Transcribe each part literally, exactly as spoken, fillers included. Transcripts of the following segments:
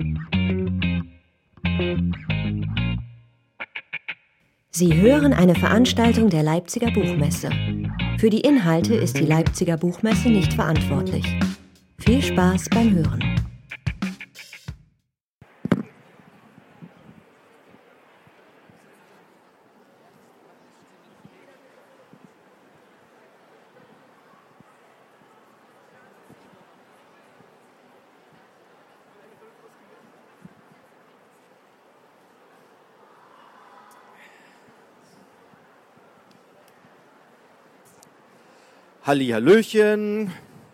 Sie hören eine Veranstaltung der Leipziger Buchmesse. Für die Inhalte ist die Leipziger Buchmesse nicht verantwortlich. Viel Spaß beim Hören. Hallihallöchen.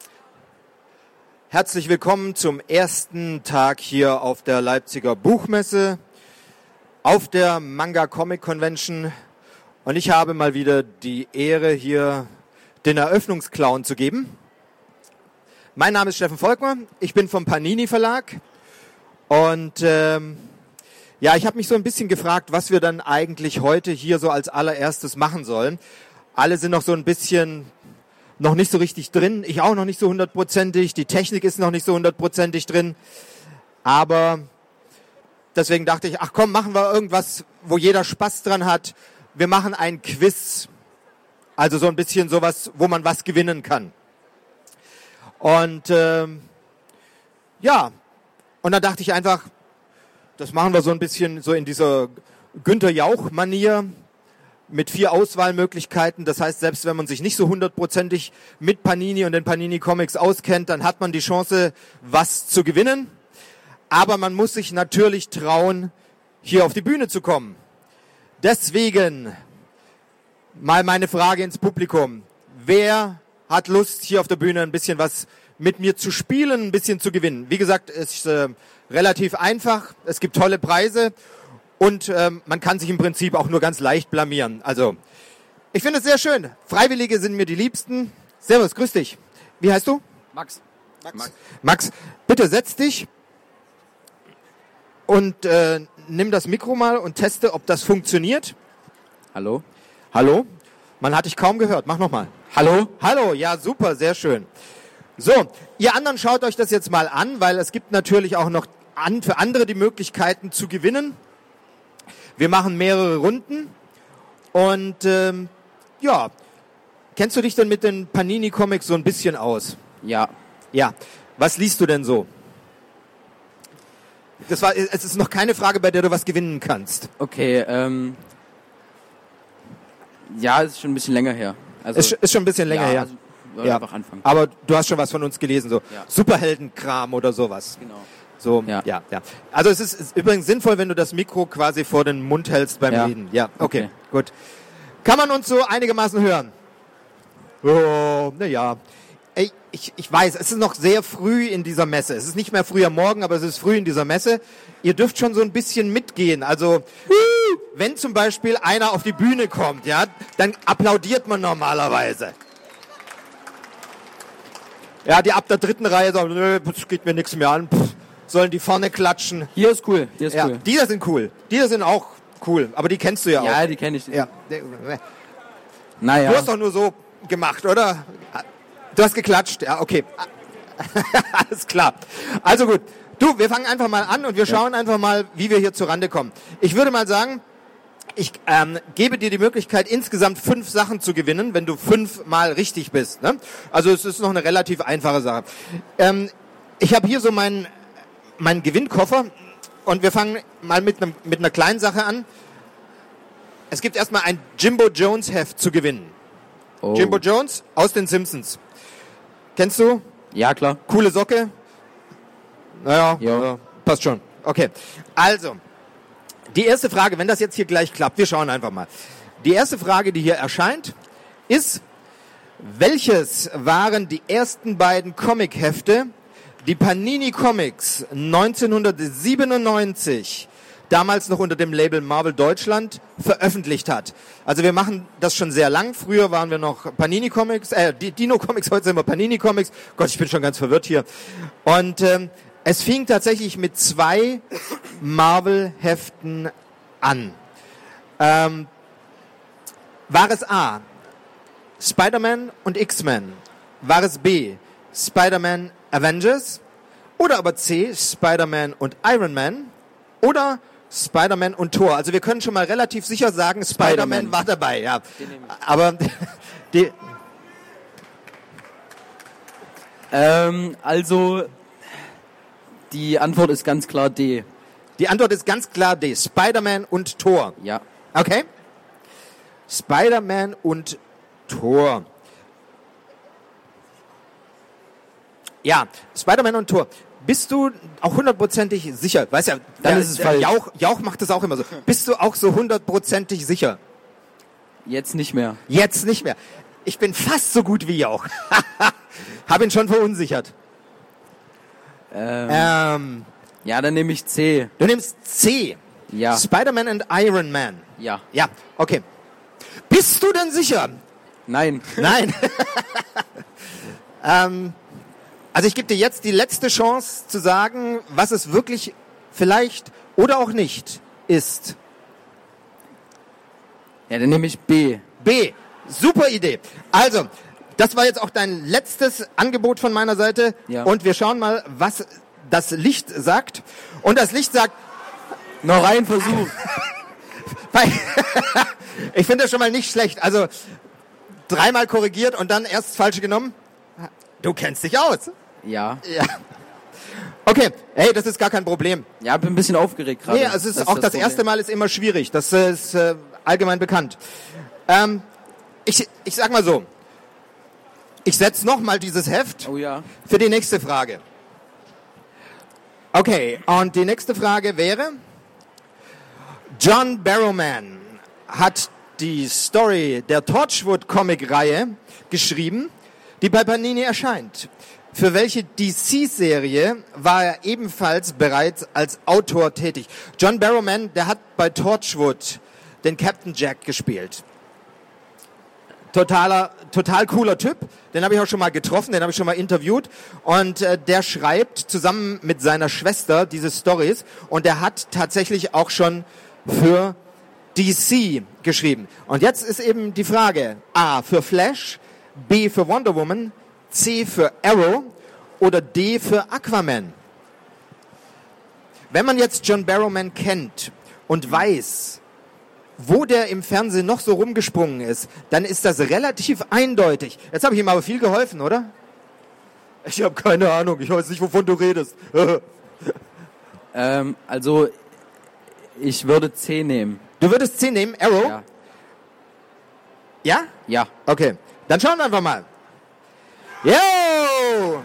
Herzlich willkommen zum ersten Tag hier auf der Leipziger Buchmesse, auf der Manga Comic Convention. Und ich habe mal wieder die Ehre, hier den Eröffnungsclown zu geben. Mein Name ist Steffen Volkmer, ich bin vom Panini Verlag. Und ähm, ja, ich habe mich so ein bisschen gefragt, was wir dann eigentlich heute hier so als allererstes machen sollen. Alle sind noch so ein bisschen noch nicht so richtig drin, ich auch noch nicht so hundertprozentig, die Technik ist noch nicht so hundertprozentig drin, aber deswegen dachte ich, ach komm, machen wir irgendwas, wo jeder Spaß dran hat. Wir machen ein Quiz, also so ein bisschen sowas, wo man was gewinnen kann. Und ähm, ja, und dann dachte ich einfach, das machen wir so ein bisschen so in dieser Günther Jauch-Manier, mit vier Auswahlmöglichkeiten. Das heißt, selbst wenn man sich nicht so hundertprozentig mit Panini und den Panini Comics auskennt, dann hat man die Chance, was zu gewinnen. Aber man muss sich natürlich trauen, hier auf die Bühne zu kommen. Deswegen mal meine Frage ins Publikum. Wer hat Lust, hier auf der Bühne ein bisschen was mit mir zu spielen, ein bisschen zu gewinnen? Wie gesagt, es ist äh, relativ einfach. Es gibt tolle Preise. Und ähm, man kann sich im Prinzip auch nur ganz leicht blamieren. Also, ich finde es sehr schön. Freiwillige sind mir die Liebsten. Servus, grüß dich. Wie heißt du? Max. Max, Max bitte setz dich und äh, nimm das Mikro mal und teste, ob das funktioniert. Hallo? Hallo? Man hat dich kaum gehört. Mach nochmal. Hallo? Hallo, ja super, sehr schön. So, ihr anderen schaut euch das jetzt mal an, weil es gibt natürlich auch noch an, für andere die Möglichkeiten zu gewinnen. Wir machen mehrere Runden und ähm, ja, kennst du dich denn mit den Panini-Comics so ein bisschen aus? Ja. Ja, was liest du denn so? Das war, es ist noch keine Frage, bei der du was gewinnen kannst. Okay, ähm, ja, es ist schon ein bisschen länger her. Also, ist, ist schon ein bisschen länger ja, her. Also, wir ja, einfach anfangen. Aber du hast schon was von uns gelesen, so ja. Superheldenkram oder sowas. Genau. So, ja. ja, ja. Also es ist, ist übrigens sinnvoll, wenn du das Mikro quasi vor den Mund hältst beim ja. Reden. Ja, okay, okay, gut. Kann man uns so einigermaßen hören? Oh, naja. Ey, ich, ich weiß, es ist noch sehr früh in dieser Messe. Es ist nicht mehr früh am Morgen, aber es ist früh in dieser Messe. Ihr dürft schon so ein bisschen mitgehen. Also, wenn zum Beispiel einer auf die Bühne kommt, ja, dann applaudiert man normalerweise. Ja, die ab der dritten Reihe sagen, nö, das geht mir nichts mehr an. Pff. Sollen die vorne klatschen. Hier ist cool, hier ist ja, cool. Die da sind cool. Die da sind auch cool, aber die kennst du ja auch. Ja, die kenne ich. Ja. Naja. Du hast doch nur so gemacht, oder? Du hast geklatscht, ja, okay. Alles klar. Also gut. Du, wir fangen einfach mal an und wir schauen ja. einfach mal, wie wir hier zurande kommen. Ich würde mal sagen, ich ähm, gebe dir die Möglichkeit, insgesamt fünf Sachen zu gewinnen, wenn du fünfmal richtig bist. Ne? Also es ist noch eine relativ einfache Sache. Ähm, ich habe hier so meinen meinen Gewinnkoffer und wir fangen mal mit, einem, mit einer kleinen Sache an. Es gibt erstmal ein Jimbo Jones Heft zu gewinnen. Oh. Jimbo Jones aus den Simpsons. Kennst du? Ja, klar. Coole Socke? Naja, ja. Passt schon. Okay, also, die erste Frage, wenn das jetzt hier gleich klappt, wir schauen einfach mal. Die erste Frage, die hier erscheint, ist, welches waren die ersten beiden Comic-Hefte, die Panini Comics neunzehnhundertsiebenundneunzig, damals noch unter dem Label Marvel Deutschland, veröffentlicht hat. Also wir machen das schon sehr lang. Früher waren wir noch Panini Comics, äh, Dino Comics, heute sind wir Panini Comics. Gott, ich bin schon ganz verwirrt hier. Und ähm, es fing tatsächlich mit zwei Marvel-Heften an. Ähm, war es A, Spider-Man und X-Men? War es B, Spider-Man Avengers? Oder aber C, Spider-Man und Iron Man. Oder Spider-Man und Thor. Also wir können schon mal relativ sicher sagen, Spider-Man, Spider-Man war dabei. Ja. Aber die... Ähm, also, die Antwort ist ganz klar D. Die Antwort ist ganz klar D. Spider-Man und Thor. Ja. Okay. Spider-Man und Thor. Ja, Spider-Man und Thor. Bist du auch hundertprozentig sicher? Weißt ja, dann der, ist es der falsch. Jauch, Jauch macht das auch immer so. Bist du auch so hundertprozentig sicher? Jetzt nicht mehr. Jetzt nicht mehr. Ich bin fast so gut wie Jauch. Hab ihn schon verunsichert. Ähm, Ähm, ja, dann nehme ich C. du nimmst C. Ja. Spider-Man and Iron Man. Ja. Ja, okay. Bist du denn sicher? Nein. Nein. ähm, also ich gebe dir jetzt die letzte Chance zu sagen, was es wirklich vielleicht oder auch nicht ist. Ja, dann nehme ich B. B. Super Idee. Also, das war jetzt auch dein letztes Angebot von meiner Seite. Ja. Und wir schauen mal, was das Licht sagt. Und das Licht sagt... Noch ein Versuch. Ich finde das schon mal nicht schlecht. Also, dreimal korrigiert und dann erst das Falsche genommen. Du kennst dich aus. Ja. Ja. Okay, hey, das ist gar kein Problem. Ja, bin ein bisschen aufgeregt gerade. Nee, es ist Das auch das, Problem. erste Mal ist immer schwierig. Das ist äh, allgemein bekannt. Ähm, ich, ich sag mal so. Ich setze nochmal dieses Heft Oh ja. für die nächste Frage. Okay, und die nächste Frage wäre: John Barrowman hat die Story der Torchwood-Comic-Reihe geschrieben, die bei Panini erscheint. Für welche D C-Serie war er ebenfalls bereits als Autor tätig? John Barrowman, der hat bei Torchwood den Captain Jack gespielt. Totaler, total cooler Typ. Den habe ich auch schon mal getroffen, den habe ich schon mal interviewt. Und äh, der schreibt zusammen mit seiner Schwester diese Stories. Und der hat tatsächlich auch schon für D C geschrieben. Und jetzt ist eben die Frage: A für Flash, B für Wonder Woman, C für Arrow oder D für Aquaman. Wenn man jetzt John Barrowman kennt und weiß, wo der im Fernsehen noch so rumgesprungen ist, dann ist das relativ eindeutig. Jetzt habe ich ihm aber viel geholfen, oder? Ich habe keine Ahnung, ich weiß nicht, wovon du redest. Ähm, also, ich würde C nehmen. Du würdest C nehmen, Arrow? Ja. Ja? Ja. Okay, dann schauen wir einfach mal. Yo!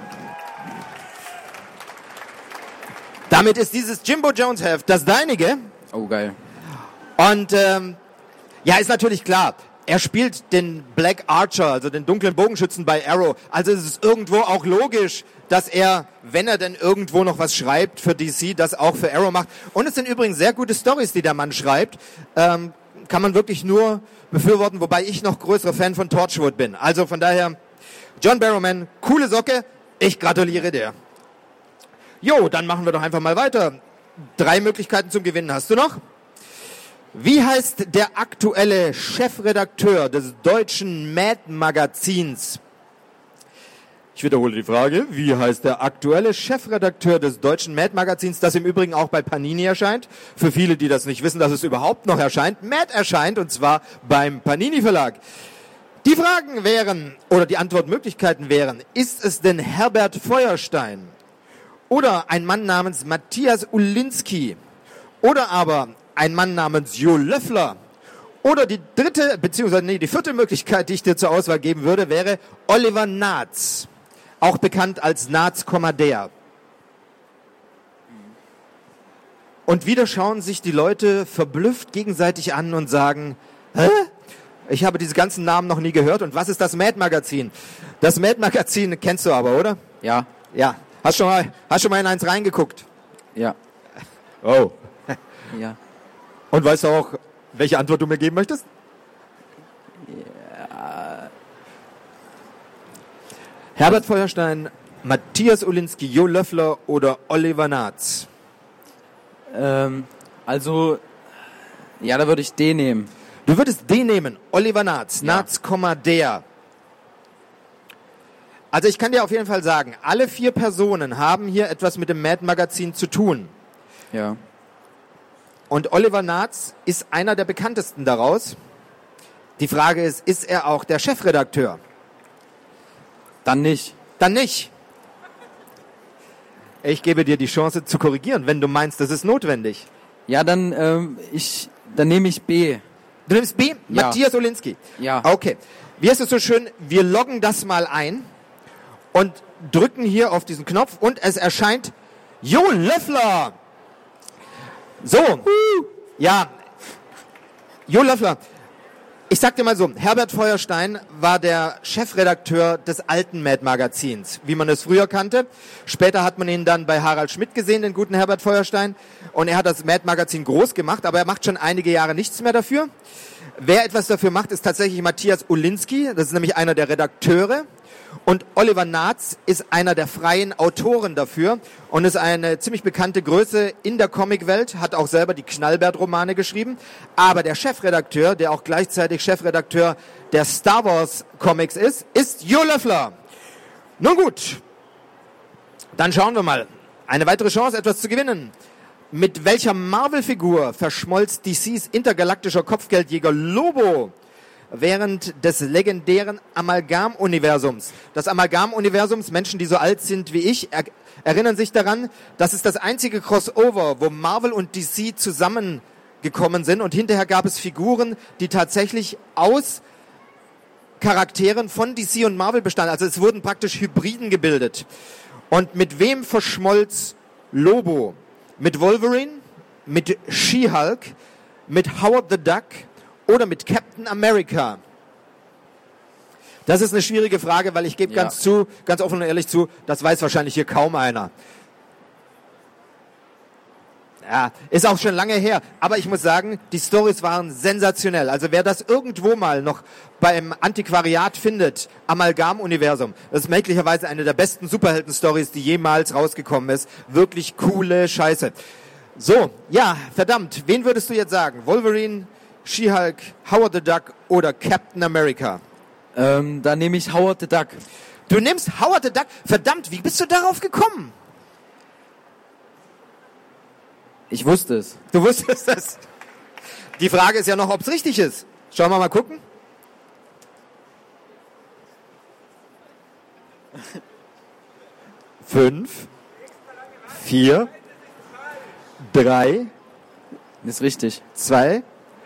Damit ist dieses Jimbo Jones Heft das deinige. Oh, geil. Und ähm, ja, ist natürlich klar, er spielt den Black Archer, also den dunklen Bogenschützen bei Arrow. Also es ist irgendwo auch logisch, dass er, wenn er denn irgendwo noch was schreibt für D C, das auch für Arrow macht. Und es sind übrigens sehr gute Storys, die der Mann schreibt. Ähm, kann man wirklich nur befürworten, wobei ich noch größerer Fan von Torchwood bin. Also von daher, John Barrowman, coole Socke, ich gratuliere dir. Jo, dann machen wir doch einfach mal weiter. Drei Möglichkeiten zum Gewinnen hast du noch. Wie heißt der aktuelle Chefredakteur des deutschen Mad-Magazins? Ich wiederhole die Frage. Wie heißt der aktuelle Chefredakteur des deutschen Mad-Magazins, das im Übrigen auch bei Panini erscheint? Für viele, die das nicht wissen, dass es überhaupt noch erscheint. Mad erscheint, und zwar beim Panini-Verlag. Die Fragen wären, oder die Antwortmöglichkeiten wären: Ist es denn Herbert Feuerstein? Oder ein Mann namens Matthias Ulinski? Oder aber ein Mann namens Jo Löffler? Oder die dritte, beziehungsweise nee, die vierte Möglichkeit, die ich dir zur Auswahl geben würde, wäre Oliver Naatz, auch bekannt als Naatz, der. Und wieder schauen sich die Leute verblüfft gegenseitig an und sagen: Hä? Ich habe diese ganzen Namen noch nie gehört. Und was ist das Mad-Magazin? Das Mad-Magazin kennst du aber, oder? Ja. Ja. Hast schon mal, hast schon mal in eins reingeguckt? Ja. Oh. Ja. Und weißt du auch, welche Antwort du mir geben möchtest? Ja. Herbert Feuerstein, Matthias Ulinski, Jo Löffler oder Oliver Naatz? Ähm, also, ja, da würde ich D nehmen. Du würdest D nehmen, Oliver Naatz, Ja. Naatz, der. Also ich kann dir auf jeden Fall sagen, alle vier Personen haben hier etwas mit dem Mad-Magazin zu tun. Ja. Und Oliver Naatz ist einer der bekanntesten daraus. Die Frage ist, ist er auch der Chefredakteur? Dann nicht. Dann nicht. Ich gebe dir die Chance zu korrigieren, wenn du meinst, das ist notwendig. Ja, dann, ähm, ich, dann nehme ich B. Du nimmst B? Ja. Matthias Olinski? Ja. Okay. Wie ist es so schön? Wir loggen das mal ein und drücken hier auf diesen Knopf und es erscheint Jo Löffler. So. Ja. Jo Löffler. Ich sag dir mal so, Herbert Feuerstein war der Chefredakteur des alten Mad-Magazins, wie man es früher kannte. Später hat man ihn dann bei Harald Schmidt gesehen, den guten Herbert Feuerstein. Und er hat das Mad-Magazin groß gemacht, aber er macht schon einige Jahre nichts mehr dafür. Wer etwas dafür macht, ist tatsächlich Matthias Olinski. Das ist nämlich einer der Redakteure. Und Oliver Naatz ist einer der freien Autoren dafür und ist eine ziemlich bekannte Größe in der Comicwelt, hat auch selber die Knallbert-Romane geschrieben. Aber der Chefredakteur, der auch gleichzeitig Chefredakteur der Star Wars Comics ist, ist Jo Löffler. Nun gut, dann schauen wir mal. Eine weitere Chance, etwas zu gewinnen. Mit welcher Marvel-Figur verschmolz D Cs intergalaktischer Kopfgeldjäger Lobo während des legendären Amalgam-Universums? Das Amalgam-Universums, Menschen, die so alt sind wie ich, er- erinnern sich daran, das ist das einzige Crossover, wo Marvel und D C zusammengekommen sind und hinterher gab es Figuren, die tatsächlich aus Charakteren von D C und Marvel bestanden. Also es wurden praktisch Hybriden gebildet. Und mit wem verschmolz Lobo? Mit Wolverine, mit She-Hulk, mit Howard the Duck oder mit Captain America? Das ist eine schwierige Frage, weil ich gebe Ja. ganz zu, ganz offen und ehrlich zu, das weiß wahrscheinlich hier kaum einer. Ja, ist auch schon lange her. Aber ich muss sagen, die Storys waren sensationell. Also wer das irgendwo mal noch beim Antiquariat findet, Amalgam-Universum, das ist möglicherweise eine der besten Superhelden-Stories, die jemals rausgekommen ist. Wirklich coole Scheiße. So, ja, verdammt. Wen würdest du jetzt sagen? Wolverine, She-Hulk, Howard the Duck oder Captain America? Ähm, dann nehme ich Howard the Duck. Du nimmst Howard the Duck? Verdammt, wie bist du darauf gekommen? Ich wusste es. Du wusstest das. Die Frage ist ja noch, ob es richtig ist. Schauen wir mal gucken. Fünf, vier, drei, Ist richtig. zwei,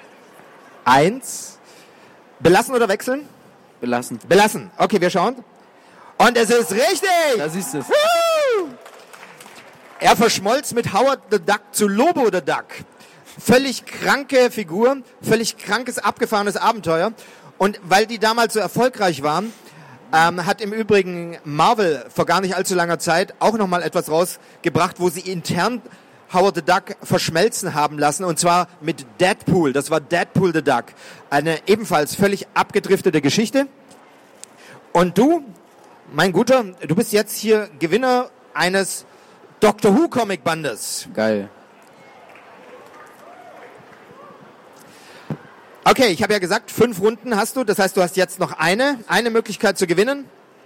eins. Belassen oder wechseln? Belassen. Belassen. Okay, wir schauen. Und es ist richtig! Da siehst du es. Woo! Er verschmolz mit Howard the Duck zu Lobo the Duck. Völlig kranke Figur, völlig krankes, abgefahrenes Abenteuer. Und weil die damals so erfolgreich waren, ähm, hat im Übrigen Marvel vor gar nicht allzu langer Zeit auch nochmal etwas rausgebracht, wo sie intern Howard the Duck verschmelzen haben lassen, und zwar mit Deadpool. Das war Deadpool the Duck. Eine ebenfalls völlig abgedriftete Geschichte. Und du, mein Guter, du bist jetzt hier Gewinner eines Doctor Who Comic Bandes. Geil. Okay, ich habe ja gesagt, fünf Runden hast du. Das heißt, du hast jetzt noch eine, eine Möglichkeit zu gewinnen.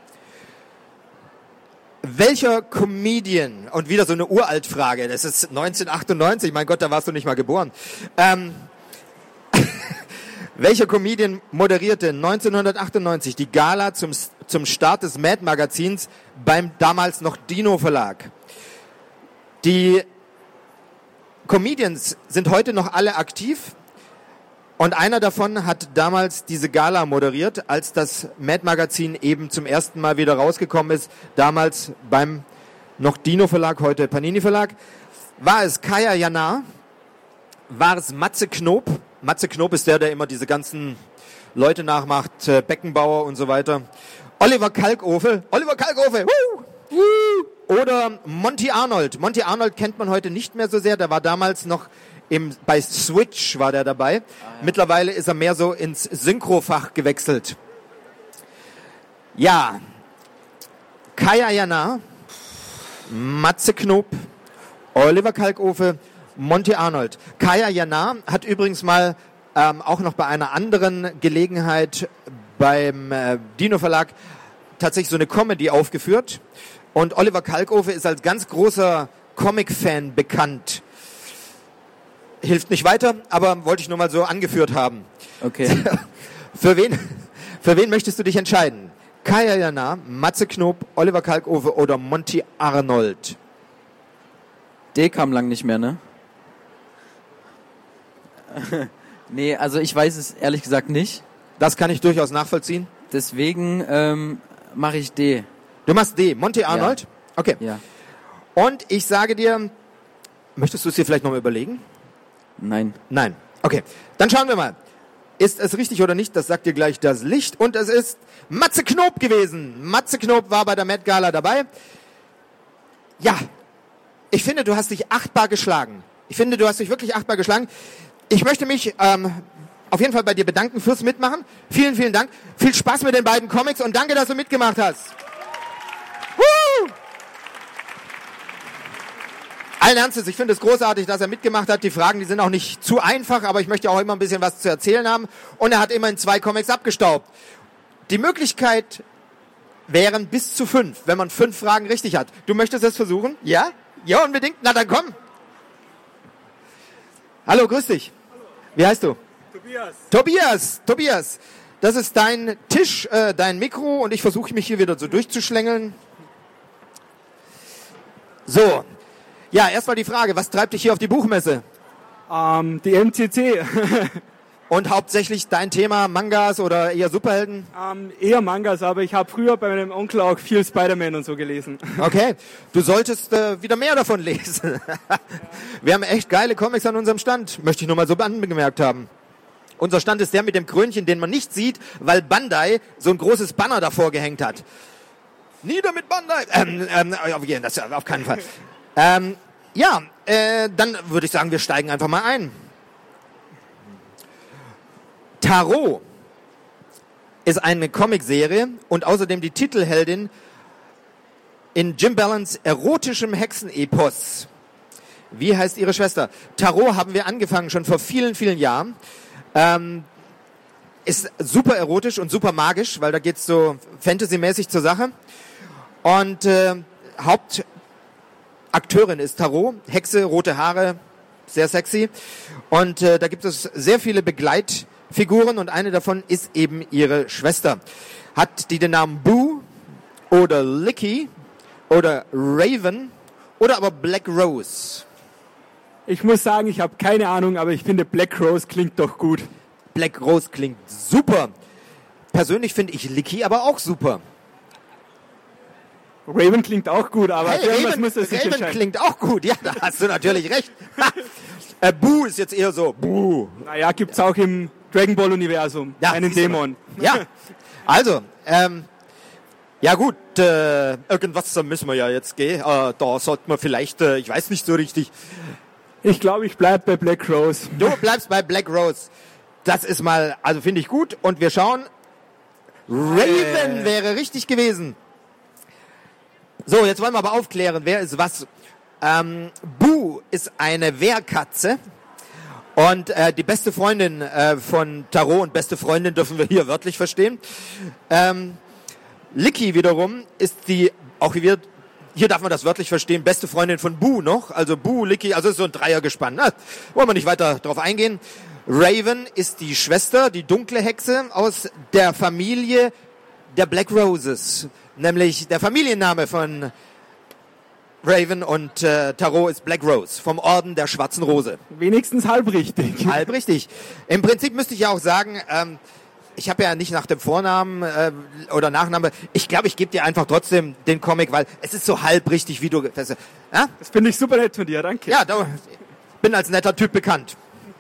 Welcher Comedian, und wieder so eine Uraltfrage, das ist neunzehnhundertachtundneunzig, mein Gott, da warst du nicht mal geboren. Ähm, welcher Comedian moderierte neunzehnhundertachtundneunzig die Gala zum, zum Start des Mad-Magazins beim damals noch Dino Verlag? Die Comedians sind heute noch alle aktiv. Und einer davon hat damals diese Gala moderiert, als das Mad-Magazin eben zum ersten Mal wieder rausgekommen ist. Damals beim noch Dino Verlag, heute Panini Verlag. War es Kaya Jana? War es Matze Knob? Matze Knob ist der, der immer diese ganzen Leute nachmacht, Beckenbauer und so weiter. Oliver Kalkofe. Oliver Kalkofe! Woo! Woo! Oder Monty Arnold. Monty Arnold kennt man heute nicht mehr so sehr. Der war damals noch Im, bei Switch war der dabei. Ah, ja. Mittlerweile ist er mehr so ins Synchrofach gewechselt. Ja. Kaya Jana, Matze Knob, Oliver Kalkofe, Monty Arnold. Kaya Jana hat übrigens mal ähm, auch noch bei einer anderen Gelegenheit beim äh, Dino Verlag tatsächlich so eine Comedy aufgeführt. Und Oliver Kalkofe ist als ganz großer Comic-Fan bekannt. Hilft nicht weiter, aber wollte ich nur mal so angeführt haben. Okay. Für wen, für wen möchtest du dich entscheiden? Kaya Jana, Matze Knob, Oliver Kalkofe oder Monty Arnold? Der kam lang nicht mehr, ne? Nee, also ich weiß es ehrlich gesagt nicht. Das kann ich durchaus nachvollziehen. Deswegen ähm, mache ich D. Du machst D, Monty Arnold? Ja. Okay. Ja. Und ich sage dir, möchtest du es dir vielleicht nochmal überlegen? Nein. Nein. Okay, dann schauen wir mal. Ist es richtig oder nicht? Das sagt dir gleich das Licht. Und es ist Matze Knob gewesen. Matze Knob war bei der Met Gala dabei. Ja, ich finde, du hast dich achtbar geschlagen. Ich finde, du hast dich wirklich achtbar geschlagen. Ich möchte mich ähm, auf jeden Fall bei dir bedanken fürs Mitmachen. Vielen, vielen Dank. Viel Spaß mit den beiden Comics und danke, dass du mitgemacht hast. Woo! Allen Ernstes, ich finde es großartig, dass er mitgemacht hat. Die Fragen, die sind auch nicht zu einfach, aber ich möchte auch immer ein bisschen was zu erzählen haben. Und er hat immerhin zwei Comics abgestaubt. Die Möglichkeit wären bis zu fünf, wenn man fünf Fragen richtig hat. Du möchtest es versuchen? Ja? Ja, unbedingt. Na dann komm. Hallo, grüß dich. Wie heißt du? Tobias. Tobias, Tobias. Das ist dein Tisch, äh, dein Mikro und ich versuche mich hier wieder so durchzuschlängeln. So. Ja, erstmal die Frage, was treibt dich hier auf die Buchmesse? Ähm, die M C C. Und hauptsächlich dein Thema Mangas oder eher Superhelden? ähm, eher Mangas, aber ich habe früher bei meinem Onkel auch viel Spider-Man und so gelesen. Okay, du solltest äh, wieder mehr davon lesen. Wir haben echt geile Comics an unserem Stand, möchte ich nur mal so angemerkt haben. Unser Stand ist der mit dem Krönchen, den man nicht sieht, weil Bandai so ein großes Banner davor gehängt hat. Nieder mit Bandai! Ähm, ähm, das auf keinen Fall. Ähm, ja, äh, dann würde ich sagen, wir steigen einfach mal ein. Tarot ist eine Comicserie und außerdem die Titelheldin in Jim Ballons erotischem Hexenepos. Wie heißt ihre Schwester? Tarot haben wir angefangen schon vor vielen, vielen Jahren. Ähm, ist super erotisch und super magisch, weil da geht's so fantasymäßig zur Sache. Und äh, Hauptakteurin ist Tarot, Hexe, rote Haare, sehr sexy. Und äh, da gibt es sehr viele Begleitfiguren und eine davon ist eben ihre Schwester. Hat die den Namen Boo oder Licky oder Raven oder aber Black Rose? Ich muss sagen, ich habe keine Ahnung, aber ich finde Black Rose klingt doch gut. Black Rose klingt super. Persönlich finde ich Licky aber auch super. Raven klingt auch gut, aber Hey, für irgendwas Raven, muss er sich Raven entscheiden. klingt auch gut. Ja, da hast du natürlich recht. äh, Boo ist jetzt eher so. Boo. Naja, gibt's auch im Dragon Ball Universum Ja, einen siehst du Dämon. mal. Ja, also, ähm, ja gut, äh, irgendwas müssen wir ja jetzt gehen. Äh, da sollten wir vielleicht, äh, ich weiß nicht so richtig. Ich glaube, ich bleib bei Black Rose. Du bleibst bei Black Rose. Das ist mal, also finde ich gut. Und wir schauen. Raven Äh. wäre richtig gewesen. So, jetzt wollen wir aber aufklären, wer ist was. Ähm, Boo ist eine Wehrkatze. Und äh, die beste Freundin äh, von Tarot, und beste Freundin dürfen wir hier wörtlich verstehen. Ähm, Licky wiederum ist die, auch hier, hier darf man das wörtlich verstehen, beste Freundin von Boo noch. Also Boo, Licky, also ist so ein Dreiergespann. Ne? Wollen wir nicht weiter drauf eingehen. Raven ist die Schwester, die dunkle Hexe aus der Familie der Black Roses. Nämlich der Familienname von Raven und äh, Tarot ist Black Rose, vom Orden der Schwarzen Rose. Wenigstens halb richtig. Halb richtig. Im Prinzip müsste ich ja auch sagen, ähm, ich habe ja nicht nach dem Vornamen äh, oder Nachname, ich glaube, ich gebe dir einfach trotzdem den Comic, weil es ist so halb richtig, wie du... Das, ja? Das finde ich super nett von dir, danke. Ja, da, bin als netter Typ bekannt.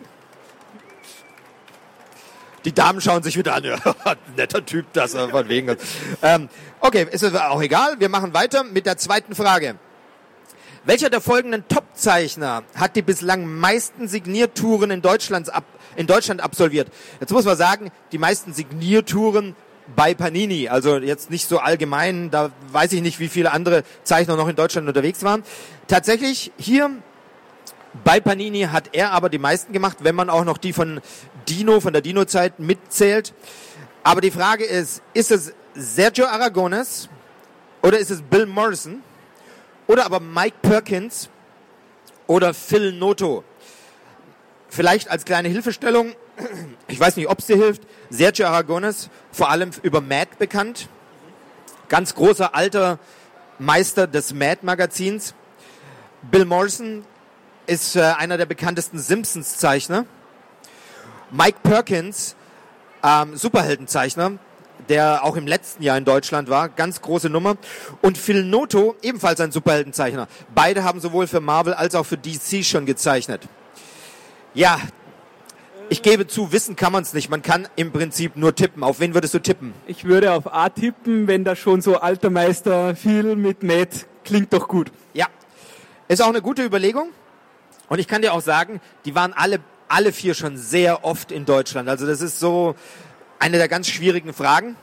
Die Damen schauen sich wieder an. Ja, netter Typ, das äh, von wegen. Ähm, okay, ist auch egal. Wir machen weiter mit der zweiten Frage. Welcher der folgenden Top-Zeichner hat die bislang meisten Signiertouren in Deutschland, ab, in Deutschland absolviert? Jetzt muss man sagen, die meisten Signiertouren bei Panini. Also jetzt nicht so allgemein, da weiß ich nicht, wie viele andere Zeichner noch in Deutschland unterwegs waren. Tatsächlich hier bei Panini hat er aber die meisten gemacht, wenn man auch noch die von Dino, von der Dino-Zeit mitzählt. Aber die Frage ist, ist es Sergio Aragonés oder ist es Bill Morrison oder aber Mike Perkins oder Phil Noto? Vielleicht als kleine Hilfestellung, ich weiß nicht, ob es dir hilft, Sergio Aragonés, vor allem über Mad bekannt, ganz großer alter Meister des Mad-Magazins. Bill Morrison ist äh, einer der bekanntesten Simpsons-Zeichner. Mike Perkins, ähm, Superheldenzeichner, der auch im letzten Jahr in Deutschland war, ganz große Nummer. Und Phil Noto, ebenfalls ein Superheldenzeichner. Beide haben sowohl für Marvel als auch für D C schon gezeichnet. Ja, ich gebe zu, wissen kann man es nicht. Man kann im Prinzip nur tippen. Auf wen würdest du tippen? Ich würde auf A tippen, wenn da schon so alter Meister viel mit Matt klingt doch gut. Ja, ist auch eine gute Überlegung. Und ich kann dir auch sagen, die waren alle, alle vier schon sehr oft in Deutschland. Also das ist so eine der ganz schwierigen Fragen.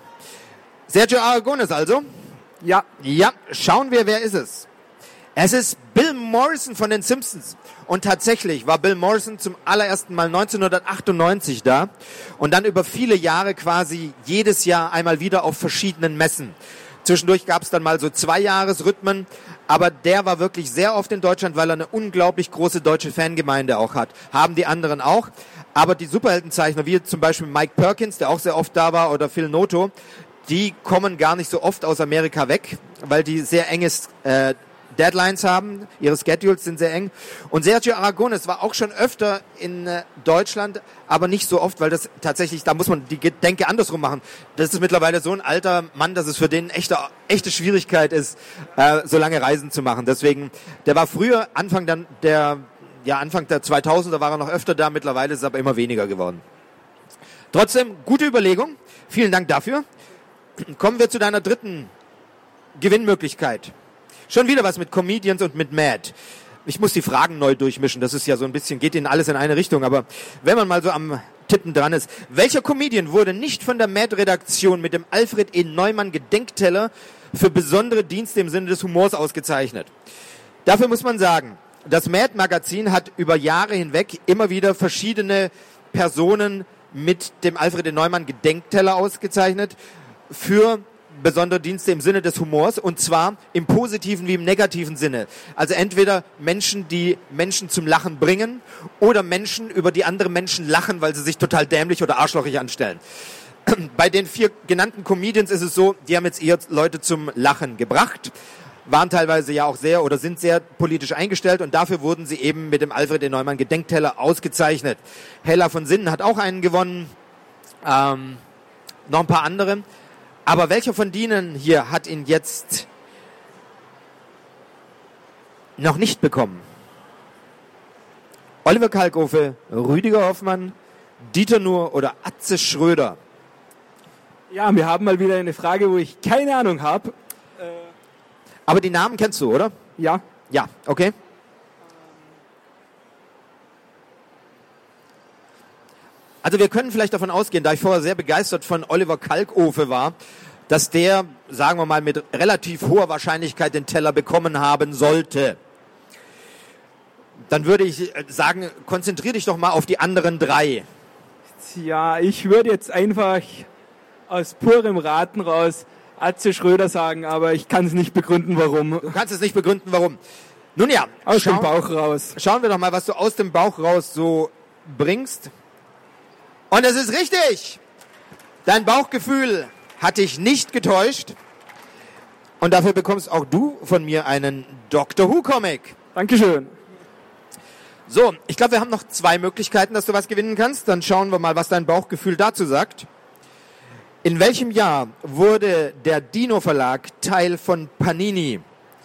Sergio Aragonés also? Ja. Ja, schauen wir, wer ist es? Es ist Bill Morrison von den Simpsons. Und tatsächlich war Bill Morrison zum allerersten Mal neunzehnhundertachtundneunzig da und dann über viele Jahre quasi jedes Jahr einmal wieder auf verschiedenen Messen. Zwischendurch gab es dann mal so zwei Jahresrhythmen, aber der war wirklich sehr oft in Deutschland, weil er eine unglaublich große deutsche Fangemeinde auch hat. Haben die anderen auch. Aber die Superheldenzeichner, wie zum Beispiel Mike Perkins, der auch sehr oft da war, oder Phil Noto, die kommen gar nicht so oft aus Amerika weg, weil die sehr enges äh, Deadlines haben, ihre Schedules sind sehr eng. Und Sergio Aragonés war auch schon öfter in äh, Deutschland, aber nicht so oft, weil das tatsächlich, da muss man die Denke andersrum machen. Das ist mittlerweile so ein alter Mann, dass es für den echte, echte Schwierigkeit ist, äh, so lange Reisen zu machen. Deswegen, der war früher, Anfang dann der, ja Anfang der zweitausender war er noch öfter da, mittlerweile ist es aber immer weniger geworden. Trotzdem, gute Überlegung. Vielen Dank dafür. Kommen wir zu deiner dritten Gewinnmöglichkeit. Schon wieder was mit Comedians und mit Mad. Ich muss die Fragen neu durchmischen. Das ist ja so ein bisschen, geht Ihnen alles in eine Richtung. Aber wenn man mal so am Tippen dran ist. Welcher Comedian wurde nicht von der Mad-Redaktion mit dem Alfred E. Neumann Gedenkteller für besondere Dienste im Sinne des Humors ausgezeichnet? Dafür muss man sagen, das Mad-Magazin hat über Jahre hinweg immer wieder verschiedene Personen mit dem Alfred E. Neumann Gedenkteller ausgezeichnet für besondere Dienste im Sinne des Humors, und zwar im positiven wie im negativen Sinne. Also entweder Menschen, die Menschen zum Lachen bringen, oder Menschen, über die andere Menschen lachen, weil sie sich total dämlich oder arschlochig anstellen. Bei den vier genannten Comedians ist es so, die haben jetzt eher Leute zum Lachen gebracht, waren teilweise ja auch sehr oder sind sehr politisch eingestellt, und dafür wurden sie eben mit dem Alfred E. Neumann Gedenkteller ausgezeichnet. Hella von Sinnen hat auch einen gewonnen, ähm, noch ein paar andere. Aber welcher von denen hier hat ihn jetzt noch nicht bekommen? Oliver Kalkofe, Rüdiger Hoffmann, Dieter Nuhr oder Atze Schröder? Ja, wir haben mal wieder eine Frage, wo ich keine Ahnung habe. Äh Aber die Namen kennst du, oder? Ja. Ja, okay. Also wir können vielleicht davon ausgehen, da ich vorher sehr begeistert von Oliver Kalkofe war, dass der, sagen wir mal, mit relativ hoher Wahrscheinlichkeit den Teller bekommen haben sollte. Dann würde ich sagen, konzentriere dich doch mal auf die anderen drei. Ja, ich würde jetzt einfach aus purem Raten raus Atze Schröder sagen, aber ich kann es nicht begründen, warum. Du kannst es nicht begründen, warum. Nun ja, aus schau, dem Bauch raus. Schauen wir doch mal, was du aus dem Bauch raus so bringst. Und es ist richtig. Dein Bauchgefühl hat dich nicht getäuscht. Und dafür bekommst auch du von mir einen Doctor Who Comic. Dankeschön. So, ich glaube, wir haben noch zwei Möglichkeiten, dass du was gewinnen kannst. Dann schauen wir mal, was dein Bauchgefühl dazu sagt. In welchem Jahr wurde der Dino Verlag Teil von Panini?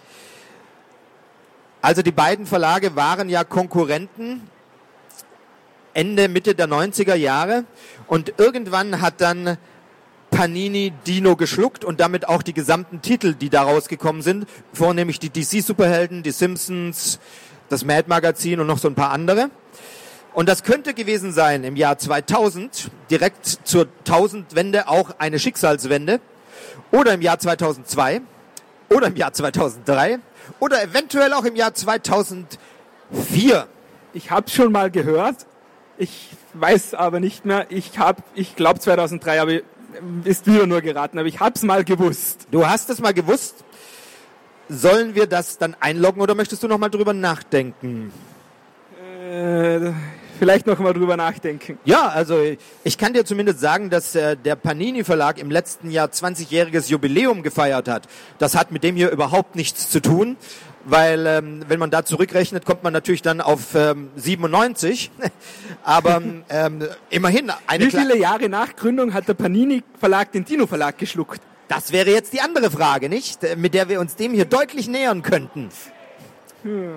Also die beiden Verlage waren ja Konkurrenten Ende, Mitte der neunziger Jahre, und irgendwann hat dann Panini Dino geschluckt und damit auch die gesamten Titel, die daraus gekommen sind, vornehmlich die D C-Superhelden, die Simpsons, das Mad-Magazin und noch so ein paar andere. Und das könnte gewesen sein im Jahr zweitausend, direkt zur Tausendwende auch eine Schicksalswende, oder im Jahr zweitausendzwei, oder im Jahr zweitausenddrei, oder eventuell auch im Jahr zweitausendvier. Ich habe schon mal gehört. Ich weiß aber nicht mehr. Ich habe, ich glaube zweitausenddrei, aber ist wieder nur geraten, aber ich hab's mal gewusst. Du hast es mal gewusst. Sollen wir das dann einloggen oder möchtest du noch mal drüber nachdenken? Äh, vielleicht noch mal drüber nachdenken. Ja, also ich kann dir zumindest sagen, dass äh, der Panini Verlag im letzten Jahr zwanzigjähriges Jubiläum gefeiert hat. Das hat mit dem hier überhaupt nichts zu tun, weil ähm, wenn man da zurückrechnet, kommt man natürlich dann auf ähm, siebenundneunzig. Aber ähm, immerhin eine Wie viele Jahre nach Gründung hat der Panini Verlag den Dino Verlag geschluckt? Das wäre jetzt die andere Frage, nicht? Mit der wir uns dem hier deutlich nähern könnten. Hm.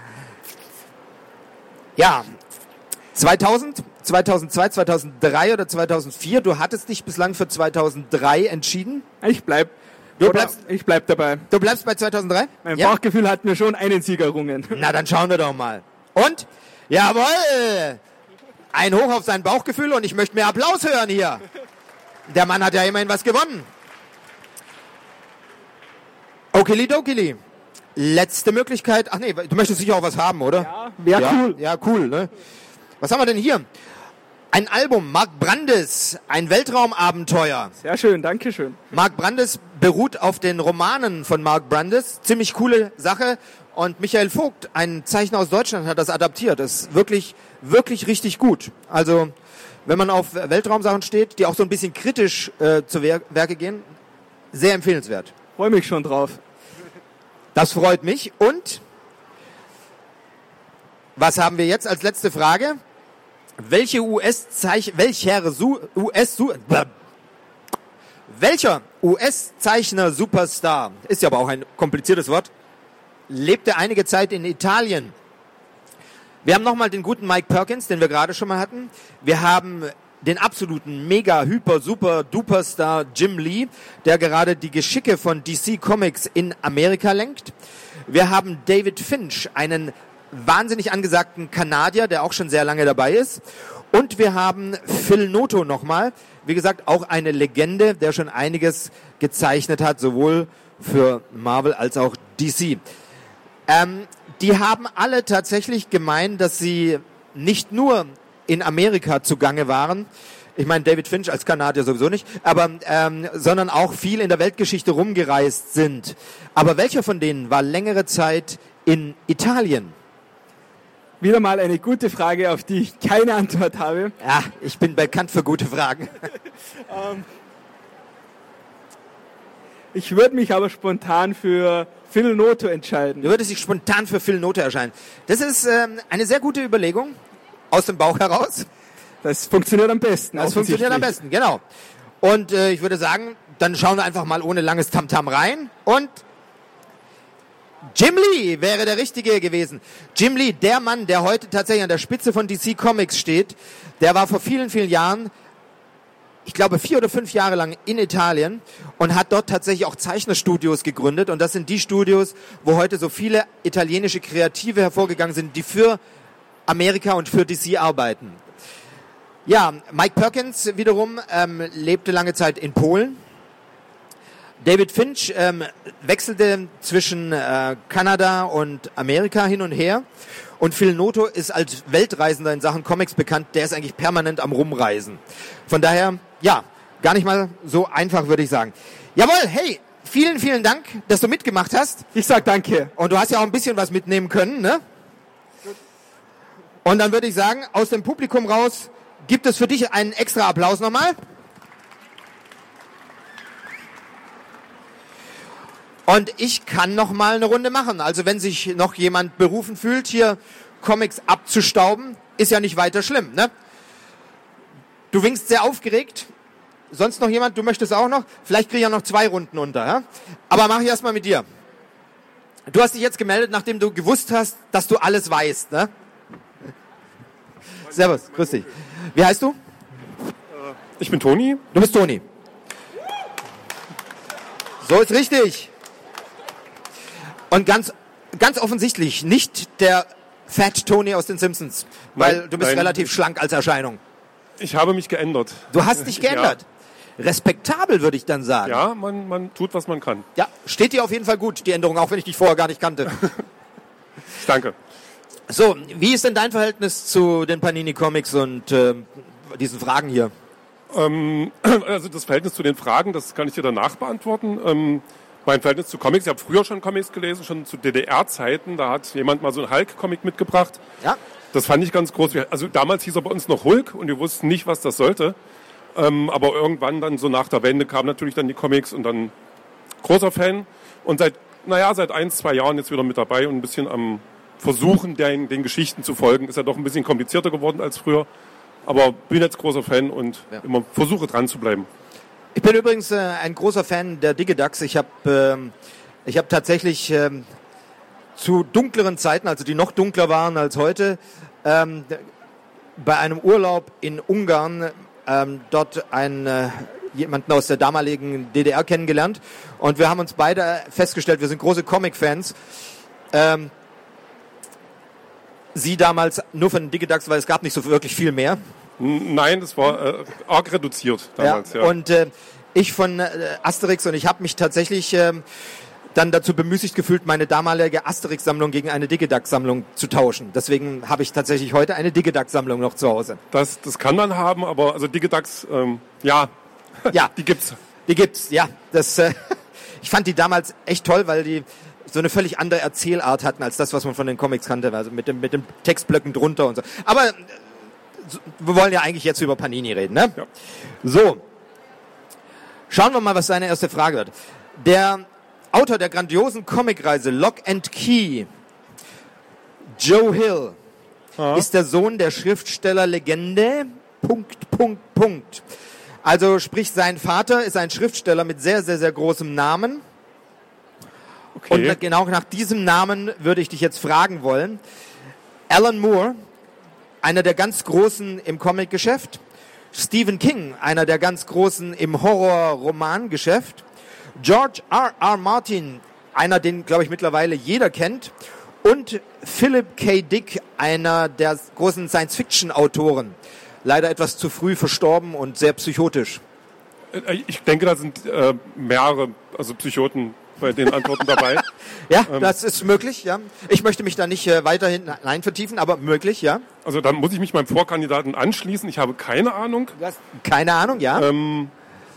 Ja, zweitausend, zweitausendzwei, zweitausenddrei oder zweitausendvier, du hattest dich bislang für zweitausenddrei entschieden. Ich bleib. Du bleibst, ich bleib dabei. du bleibst bei zweitausenddrei? Mein Ja. Bauchgefühl hat mir schon einen Sieg errungen. Na, dann schauen wir doch mal. Und? Jawohl! Ein Hoch auf sein Bauchgefühl und ich möchte mehr Applaus hören hier. Der Mann hat ja immerhin was gewonnen. Okili-dokili. Letzte Möglichkeit. Ach nee, du möchtest sicher auch was haben, oder? Ja, wär ja, cool. Ja, cool, ne? Was haben wir denn hier? Ein Album, Mark Brandes, ein Weltraumabenteuer. Sehr schön, danke schön. Mark Brandes beruht auf den Romanen von Mark Brandes. Ziemlich coole Sache. Und Michael Vogt, ein Zeichner aus Deutschland, hat das adaptiert. Das ist wirklich, wirklich richtig gut. Also, wenn man auf Weltraumsachen steht, die auch so ein bisschen kritisch äh, zu Wer- Werke gehen, sehr empfehlenswert. Freue mich schon drauf. Das freut mich. Und was haben wir jetzt als letzte Frage? Welche U S-Zeichen, welcher Su- U S Su- welcher U S-Zeichner Superstar, ist ja aber auch ein kompliziertes Wort, lebte einige Zeit in Italien? Wir haben nochmal den guten Mike Perkins, den wir gerade schon mal hatten. Wir haben den absoluten mega, hyper, super, duper Star Jim Lee, der gerade die Geschicke von D C Comics in Amerika lenkt. Wir haben David Finch, einen wahnsinnig angesagten Kanadier, der auch schon sehr lange dabei ist. Und wir haben Phil Noto nochmal, wie gesagt, auch eine Legende, der schon einiges gezeichnet hat, sowohl für Marvel als auch D C. Ähm, die haben alle tatsächlich gemeint, dass sie nicht nur in Amerika zugange waren, ich meine David Finch als Kanadier sowieso nicht, aber ähm, sondern auch viel in der Weltgeschichte rumgereist sind. Aber welcher von denen war längere Zeit in Italien? Wieder mal eine gute Frage, auf die ich keine Antwort habe. Ja, ich bin bekannt für gute Fragen. Ähm, ich würde mich aber spontan für Phil Noto entscheiden. Du würdest dich spontan für Phil Noto erscheinen. Das ist ähm, eine sehr gute Überlegung, aus dem Bauch heraus. Das funktioniert am besten. Das funktioniert am besten, genau. Und äh, ich würde sagen, dann schauen wir einfach mal ohne langes Tamtam rein. Und Jim Lee wäre der Richtige gewesen. Jim Lee, der Mann, der heute tatsächlich an der Spitze von D C Comics steht, der war vor vielen, vielen Jahren, ich glaube vier oder fünf Jahre lang in Italien und hat dort tatsächlich auch Zeichnerstudios gegründet. Und das sind die Studios, wo heute so viele italienische Kreative hervorgegangen sind, die für Amerika und für D C arbeiten. Ja, Mike Perkins wiederum ähm, lebte lange Zeit in Polen. David Finch ähm, wechselte zwischen äh, Kanada und Amerika hin und her. Und Phil Noto ist als Weltreisender in Sachen Comics bekannt. Der ist eigentlich permanent am Rumreisen. Von daher, ja, gar nicht mal so einfach, würde ich sagen. Jawohl, hey, vielen, vielen Dank, dass du mitgemacht hast. Ich sag danke. Und du hast ja auch ein bisschen was mitnehmen können, ne? Und dann würde ich sagen, aus dem Publikum raus gibt es für dich einen extra Applaus nochmal. Und ich kann noch mal eine Runde machen. Also wenn sich noch jemand berufen fühlt, hier Comics abzustauben, ist ja nicht weiter schlimm, ne? Du winkst sehr aufgeregt. Sonst noch jemand? Du möchtest auch noch? Vielleicht kriege ich ja noch zwei Runden unter, ja? Aber mache ich erst mal mit dir. Du hast dich jetzt gemeldet, nachdem du gewusst hast, dass du alles weißt, ne? Servus, grüß dich. Wie heißt du? Ich bin Toni. Du bist Toni. So ist richtig. Und ganz, ganz offensichtlich nicht der Fat Tony aus den Simpsons, weil Nein, du bist nein. relativ schlank als Erscheinung. Ich habe mich geändert. Du hast dich geändert. Respektabel, würde ich dann sagen. Ja, man, man tut, was man kann. Ja, steht dir auf jeden Fall gut, die Änderung, auch wenn ich dich vorher gar nicht kannte. Danke. So, wie ist denn dein Verhältnis zu den Panini Comics und äh, diesen Fragen hier? Ähm, also das Verhältnis zu den Fragen, das kann ich dir danach beantworten. Ähm, mein Verhältnis zu Comics, ich habe früher schon Comics gelesen, schon zu D D R-Zeiten. Da hat jemand mal so einen Hulk-Comic mitgebracht. Ja. Das fand ich ganz groß. Also damals hieß er bei uns noch Hulk und wir wussten nicht, was das sollte. Ähm, aber irgendwann dann so nach der Wende kamen natürlich dann die Comics und dann großer Fan. Und seit, naja, seit ein, zwei Jahren jetzt wieder mit dabei und ein bisschen am Versuchen, den, den Geschichten zu folgen. Ist ja doch ein bisschen komplizierter geworden als früher. Aber bin jetzt großer Fan und ja. immer versuche dran zu bleiben. Ich bin übrigens äh, ein großer Fan der Digidax. Ich habe ähm, ich hab tatsächlich ähm, zu dunkleren Zeiten, also die noch dunkler waren als heute, ähm, bei einem Urlaub in Ungarn ähm, dort einen, äh, jemanden aus der damaligen D D R kennengelernt. Und wir haben uns beide festgestellt, wir sind große Comic-Fans. Ähm, Sie damals nur von Digidax, weil es gab nicht so wirklich viel mehr. Nein, das war äh, arg reduziert damals. Ja, ja. Und äh, ich von äh, Asterix, und ich habe mich tatsächlich äh, dann dazu bemüßigt gefühlt, meine damalige Asterix-Sammlung gegen eine Digidax-Sammlung zu tauschen. Deswegen habe ich tatsächlich heute eine Digidax-Sammlung noch zu Hause. Das, das kann man haben, aber also Digidax, ähm, ja, ja, die gibt's. Die gibt's, ja. Das, äh, ich fand die damals echt toll, weil die so eine völlig andere Erzählart hatten als das, was man von den Comics kannte, also mit dem mit den Textblöcken drunter und so. Aber äh, wir wollen ja eigentlich jetzt über Panini reden, ne? Ja. So. Schauen wir mal, was seine erste Frage wird. Der Autor der grandiosen Comicreise Lock and Key, Joe Hill, ja. ist der Sohn der Schriftstellerlegende, Punkt, Punkt, Punkt. Also sprich, sein Vater ist ein Schriftsteller mit sehr, sehr, sehr großem Namen. Okay. Und genau nach diesem Namen würde ich dich jetzt fragen wollen. Alan Moore, einer der ganz Großen im Comicgeschäft. Stephen King, einer der ganz Großen im Horror-Roman-Geschäft. George R. R. Martin, einer, den, glaube ich, mittlerweile jeder kennt. Und Philip K. Dick, einer der großen Science-Fiction-Autoren. Leider etwas zu früh verstorben und sehr psychotisch. Ich denke, da sind äh, mehrere, also Psychoten bei den Antworten dabei. Ja, ähm, das ist möglich, ja. Ich möchte mich da nicht äh, weiterhin hinein vertiefen, aber möglich, ja. Also dann muss ich mich meinem Vorkandidaten anschließen. Ich habe keine Ahnung. Du hast keine Ahnung, ja. Ähm,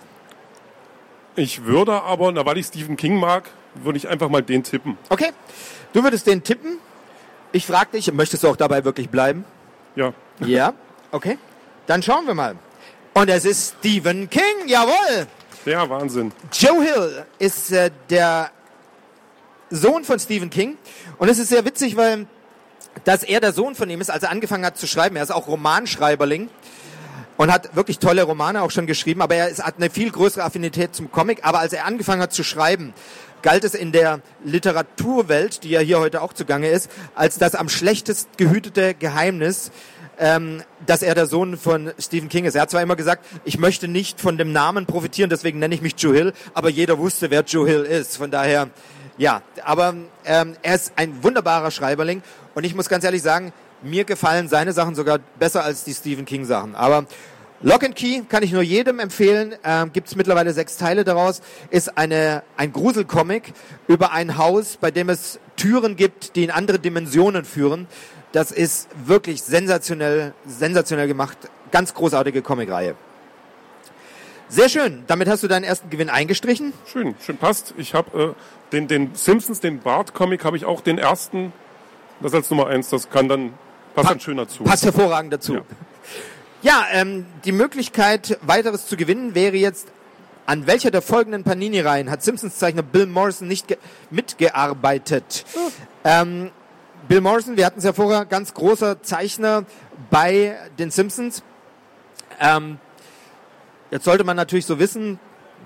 ich würde aber, na, weil ich Stephen King mag, würde ich einfach mal den tippen. Okay, du würdest den tippen. Ich frage dich, möchtest du auch dabei wirklich bleiben? Ja. Ja, okay. Dann schauen wir mal. Und es ist Stephen King, jawohl. Der Wahnsinn. Joe Hill ist äh, der Sohn von Stephen King. Und es ist sehr witzig, weil dass er der Sohn von ihm ist, als er angefangen hat zu schreiben. Er ist auch Romanschreiberling und hat wirklich tolle Romane auch schon geschrieben. Aber er ist, hat eine viel größere Affinität zum Comic. Aber als er angefangen hat zu schreiben, galt es in der Literaturwelt, die ja hier heute auch zugange ist, als das am schlechtest gehütete Geheimnis, ähm, dass er der Sohn von Stephen King ist. Er hat zwar immer gesagt, ich möchte nicht von dem Namen profitieren, deswegen nenne ich mich Joe Hill, aber jeder wusste, wer Joe Hill ist. Von daher, ja, aber ähm, er ist ein wunderbarer Schreiberling und ich muss ganz ehrlich sagen, mir gefallen seine Sachen sogar besser als die Stephen King Sachen. Aber Lock and Key kann ich nur jedem empfehlen, ähm, gibt es mittlerweile sechs Teile daraus, ist eine ein Gruselcomic über ein Haus, bei dem es Türen gibt, die in andere Dimensionen führen. Das ist wirklich sensationell, sensationell gemacht. Ganz großartige Comicreihe. Sehr schön. Damit hast du deinen ersten Gewinn eingestrichen. Schön, schön passt. Ich habe äh, den, den Simpsons, den Bart-Comic, habe ich auch den ersten. Das als Nummer eins. Das kann dann, passt Pa- dann schön dazu. Passt hervorragend dazu. Ja, ja ähm, die Möglichkeit, weiteres zu gewinnen, wäre jetzt, an welcher der folgenden Panini-Reihen hat Simpsons-Zeichner Bill Morrison nicht ge- mitgearbeitet? Oh. Ähm, Bill Morrison, wir hatten es ja vorher, ganz großer Zeichner bei den Simpsons. Ähm, jetzt sollte man natürlich so wissen,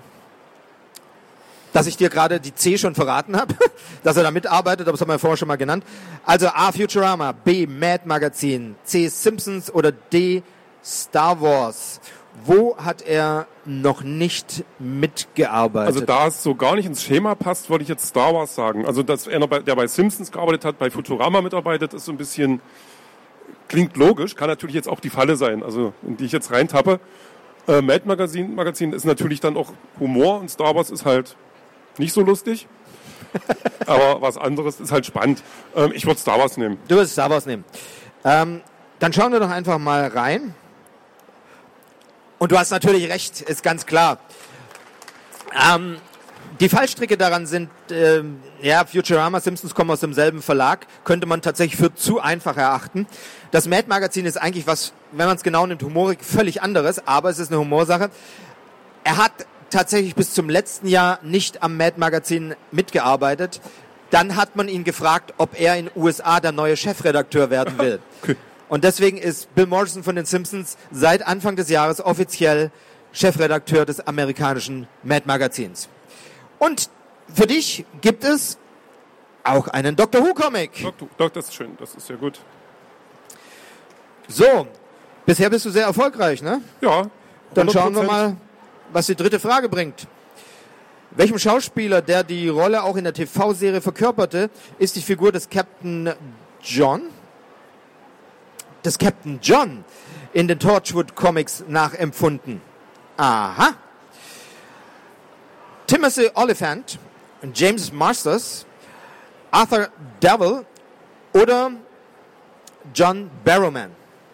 dass ich dir gerade die C schon verraten habe, dass er da mitarbeitet, aber das haben wir vorher schon mal genannt. Also A, Futurama, B, Mad Magazin, C, Simpsons oder D, Star Wars. Wo hat er noch nicht mitgearbeitet? Also da es so gar nicht ins Schema passt, würde ich jetzt Star Wars sagen. Also dass einer, der bei Simpsons gearbeitet hat, bei Futurama mitarbeitet, ist so ein bisschen, klingt logisch, kann natürlich jetzt auch die Falle sein, also in die ich jetzt reintappe. Äh, Mad Magazin, Magazin ist natürlich dann auch Humor und Star Wars ist halt nicht so lustig. Aber was anderes ist halt spannend. Ähm, ich würde Star Wars nehmen. Du würdest Star Wars nehmen. Ähm, dann schauen wir doch einfach mal rein. Und du hast natürlich recht, ist ganz klar. Ähm, die Fallstricke daran sind, äh, ja, Futurama, Simpsons kommen aus demselben Verlag, könnte man tatsächlich für zu einfach erachten. Das Mad-Magazin ist eigentlich was, wenn man es genau nimmt, humorig, völlig anderes, aber es ist eine Humorsache. Er hat tatsächlich bis zum letzten Jahr nicht am Mad-Magazin mitgearbeitet. Dann hat man ihn gefragt, ob er in den U S A der neue Chefredakteur werden will. Okay. Und deswegen ist Bill Morrison von den Simpsons seit Anfang des Jahres offiziell Chefredakteur des amerikanischen Mad-Magazins. Und für dich gibt es auch einen Doctor Who-Comic. Doctor, Doctor, das ist schön, das ist sehr gut. So, bisher bist du sehr erfolgreich, ne? Ja. Dann schauen wir mal, was die dritte Frage bringt. Welchem Schauspieler, der die Rolle auch in der T V-Serie verkörperte, ist die Figur des Captain John, des Captain John in den Torchwood-Comics nachempfunden? Aha. Timothy Olyphant, James Masters, Arthur Devil oder John Barrowman?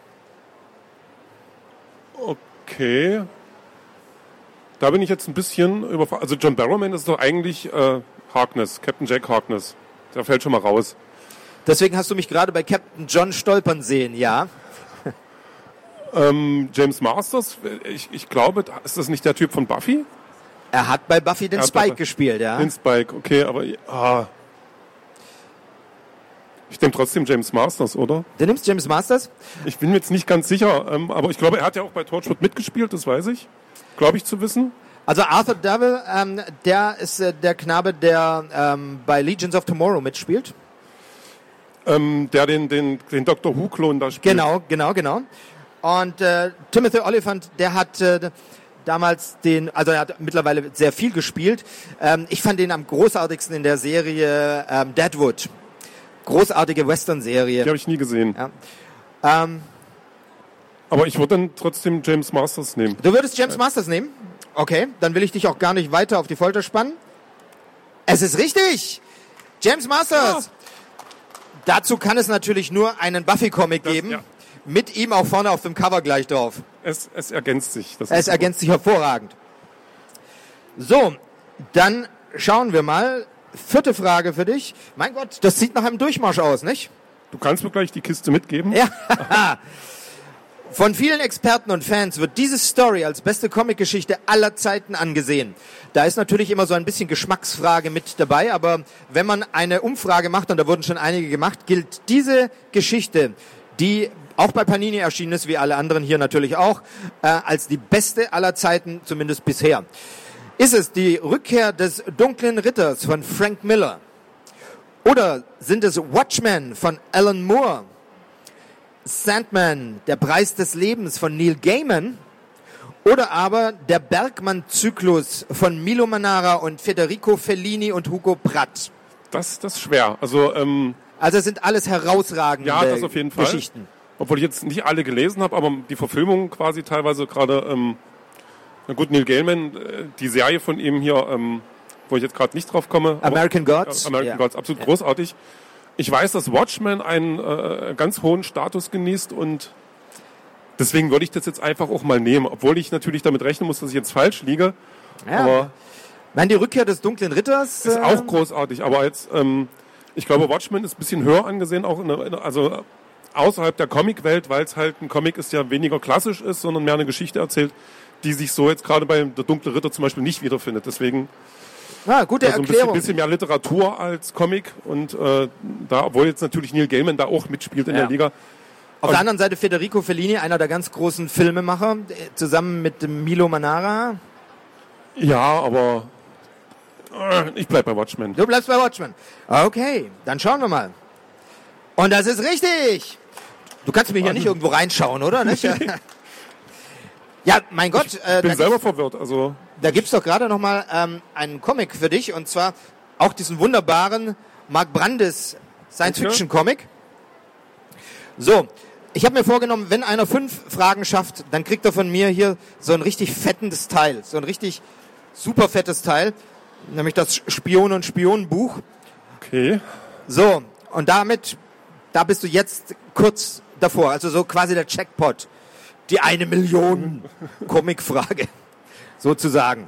Okay. Da bin ich jetzt ein bisschen überfragt. Also John Barrowman ist doch eigentlich äh, Harkness, Captain Jack Harkness. Der fällt schon mal raus. Deswegen hast du mich gerade bei Captain John stolpern sehen, ja? ähm, James Masters, ich, ich glaube, ist das nicht der Typ von Buffy? Er hat bei Buffy den Spike bei, gespielt, ja. Den Spike, okay, aber ah. Ich nehme trotzdem James Masters, oder? Du nimmst James Masters? Ich bin mir jetzt nicht ganz sicher, ähm, aber ich glaube, er hat ja auch bei Torchwood mitgespielt, das weiß ich. Glaube ich zu wissen. Also Arthur Devil, ähm, der ist äh, der Knabe, der ähm, bei Legions of Tomorrow mitspielt. Ähm, der den, den, den Doctor Who-Klon da spielt. Genau, genau, genau. Und äh, Timothy Olyphant, der hat äh, damals den, also er hat mittlerweile sehr viel gespielt. Ähm, ich fand den am großartigsten in der Serie ähm, Deadwood. Großartige Western-Serie. Die habe ich nie gesehen. Ja. Ähm, Aber ich würde dann trotzdem James Masters nehmen. Du würdest James Masters nehmen? Okay, dann will ich dich auch gar nicht weiter auf die Folter spannen. Es ist richtig! James Masters! Ja. Dazu kann es natürlich nur einen Buffy-Comic geben. Ja. Mit ihm auch vorne auf dem Cover gleich drauf. Es, es ergänzt sich. Das es ergänzt sich hervorragend. So, dann schauen wir mal. Vierte Frage für dich. Mein Gott, das sieht nach einem Durchmarsch aus, nicht? Du kannst mir gleich die Kiste mitgeben. Ja. Von vielen Experten und Fans wird diese Story als beste Comicgeschichte aller Zeiten angesehen. Da ist natürlich immer so ein bisschen Geschmacksfrage mit dabei, aber wenn man eine Umfrage macht, und da wurden schon einige gemacht, gilt diese Geschichte, die auch bei Panini erschienen ist, wie alle anderen hier natürlich auch, äh, als die beste aller Zeiten, zumindest bisher. Ist es die Rückkehr des Dunklen Ritters von Frank Miller? Oder sind es Watchmen von Alan Moore? Sandman, der Preis des Lebens von Neil Gaiman? Oder aber der Bergmann-Zyklus von Milo Manara und Federico Fellini und Hugo Pratt? Das, das ist schwer. Also, ähm, also es sind alles herausragende ja, das auf jeden Fall. Geschichten. Obwohl ich jetzt nicht alle gelesen habe, aber die Verfilmung quasi teilweise gerade... Ähm, Na gut, Neil Gaiman, die Serie von ihm hier, ähm, wo ich jetzt gerade nicht drauf komme. American aber, Gods. Ja, American ja. Gods, absolut ja. großartig. Ich weiß, dass Watchmen einen äh, ganz hohen Status genießt und deswegen würde ich das jetzt einfach auch mal nehmen, obwohl ich natürlich damit rechnen muss, dass ich jetzt falsch liege. Ja. Aber Nein, die Rückkehr des Dunklen Ritters ist äh, auch großartig, aber jetzt, ähm, ich glaube, Watchmen ist ein bisschen höher angesehen, auch in der, also außerhalb der Comicwelt, weil es halt ein Comic ist, der weniger klassisch ist, sondern mehr eine Geschichte erzählt, die sich so jetzt gerade bei Der Dunkle Ritter zum Beispiel nicht wiederfindet. Deswegen ah, gute also ein bisschen, Erklärung. bisschen mehr Literatur als Comic und äh, da, obwohl jetzt natürlich Neil Gaiman da auch mitspielt in ja. der Liga. Auf der anderen Seite Federico Fellini, einer der ganz großen Filmemacher, zusammen mit Milo Manara. Ja, aber äh, ich bleib bei Watchmen. Du bleibst bei Watchmen. Okay, dann schauen wir mal. Und das ist richtig. Du kannst mir hier nicht irgendwo reinschauen, oder? Nicht? Ja, mein Gott. Ich äh, bin da selber gibt's, verwirrt. Also da gibt's doch gerade noch mal ähm, einen Comic für dich, und zwar auch diesen wunderbaren Mark Brandis Science-Fiction-Comic. So, ich habe mir vorgenommen, wenn einer fünf Fragen schafft, dann kriegt er von mir hier so ein richtig fettendes Teil, so ein richtig super fettes Teil, nämlich das Spion- und Spionenbuch. Okay. So, und damit, da bist du jetzt kurz davor, also so quasi der Checkpot. die eine Million Comicfrage sozusagen.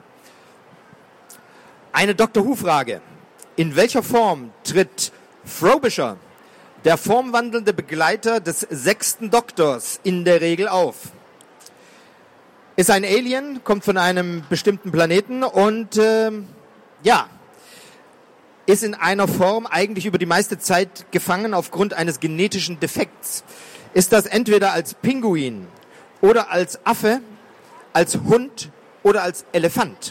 Eine Doctor Who-Frage. In welcher Form tritt Frobisher, der formwandelnde Begleiter des sechsten Doktors, in der Regel auf? Ist ein Alien, kommt von einem bestimmten Planeten und ähm, ja, ist in einer Form eigentlich über die meiste Zeit gefangen aufgrund eines genetischen Defekts. Ist das entweder als Pinguin oder als Affe, als Hund oder als Elefant?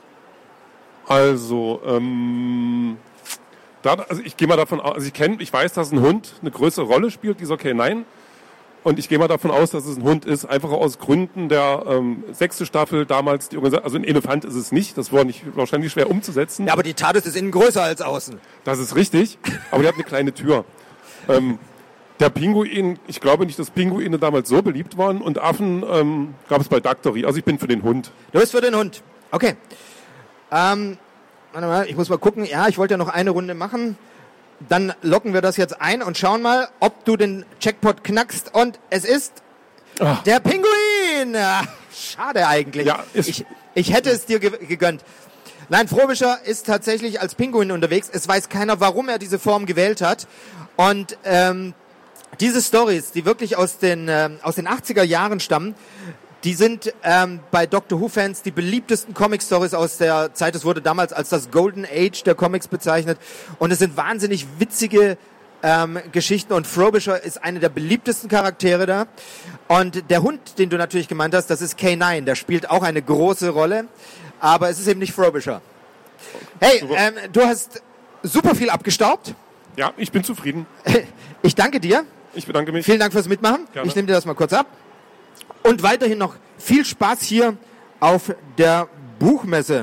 Also, ähm, da, also ich gehe mal davon aus, also ich kenne, ich weiß, dass ein Hund eine größere Rolle spielt, dieser K neun. Und ich gehe mal davon aus, dass es ein Hund ist, einfach aus Gründen der ähm, sechste Staffel damals, die Organisation, also ein Elefant ist es nicht, das war nicht wahrscheinlich schwer umzusetzen. Ja, aber die TARDIS ist innen größer als außen. Das ist richtig, aber die hat eine kleine Tür. Ähm, der Pinguin, ich glaube nicht, dass Pinguine damals so beliebt waren und Affen ähm, gab es bei Doctory, also ich bin für den Hund. Du bist für den Hund, okay. Ähm, warte mal, ich muss mal gucken, ja, ich wollte ja noch eine Runde machen. Dann locken wir das jetzt ein und schauen mal, ob du den Jackpot knackst. Und es ist Ach. der Pinguin. Ach, schade eigentlich. Ja, ist ich, ich hätte es dir ge- gegönnt. Nein, Frobisher ist tatsächlich als Pinguin unterwegs. Es weiß keiner, warum er diese Form gewählt hat. Und ähm, diese Stories, die wirklich aus den, ähm, aus den achtziger Jahren stammen, die sind ähm, bei Doctor Who-Fans die beliebtesten Comic-Stories aus der Zeit. Es wurde damals als das Golden Age der Comics bezeichnet. Und es sind wahnsinnig witzige ähm, Geschichten. Und Frobisher ist eine der beliebtesten Charaktere da. Und der Hund, den du natürlich gemeint hast, das ist K neun. Der spielt auch eine große Rolle. Aber es ist eben nicht Frobisher. Hey, ähm, du hast super viel abgestaubt. Ja, ich bin zufrieden. Ich danke dir. Ich bedanke mich. Vielen Dank fürs Mitmachen. Gerne. Ich nehme dir das mal kurz ab. Und weiterhin noch viel Spaß hier auf der Buchmesse.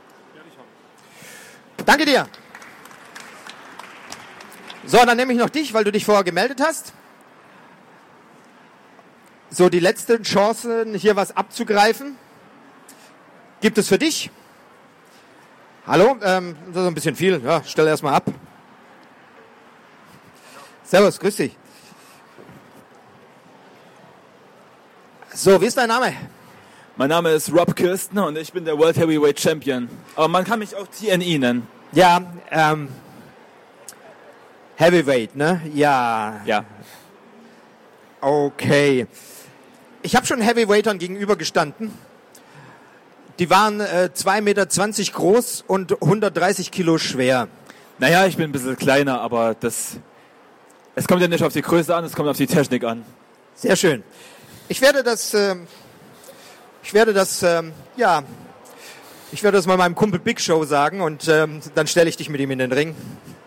Danke dir. So, dann nehme ich noch dich, weil du dich vorher gemeldet hast. So, die letzten Chancen, hier was abzugreifen, gibt es für dich. Hallo, ähm, das ist ein bisschen viel. Ja, stell erst mal ab. Servus, grüß dich. So, wie ist dein Name? Mein Name ist Rob Kirsten und ich bin der World Heavyweight Champion. Aber man kann mich auch T N E nennen. Ja, ähm, Heavyweight, ne? Ja. Ja. Okay. Ich habe schon Heavyweightern gegenüber gestanden. Die waren äh, zwei Meter zwanzig groß und hundertdreißig Kilo schwer. Naja, ich bin ein bisschen kleiner, aber das... Es kommt ja nicht auf die Größe an, es kommt auf die Technik an. Sehr schön. Ich werde das, ähm, ich werde das, ähm, ja, ich werde das mal meinem Kumpel Big Show sagen und ähm, dann stelle ich dich mit ihm in den Ring.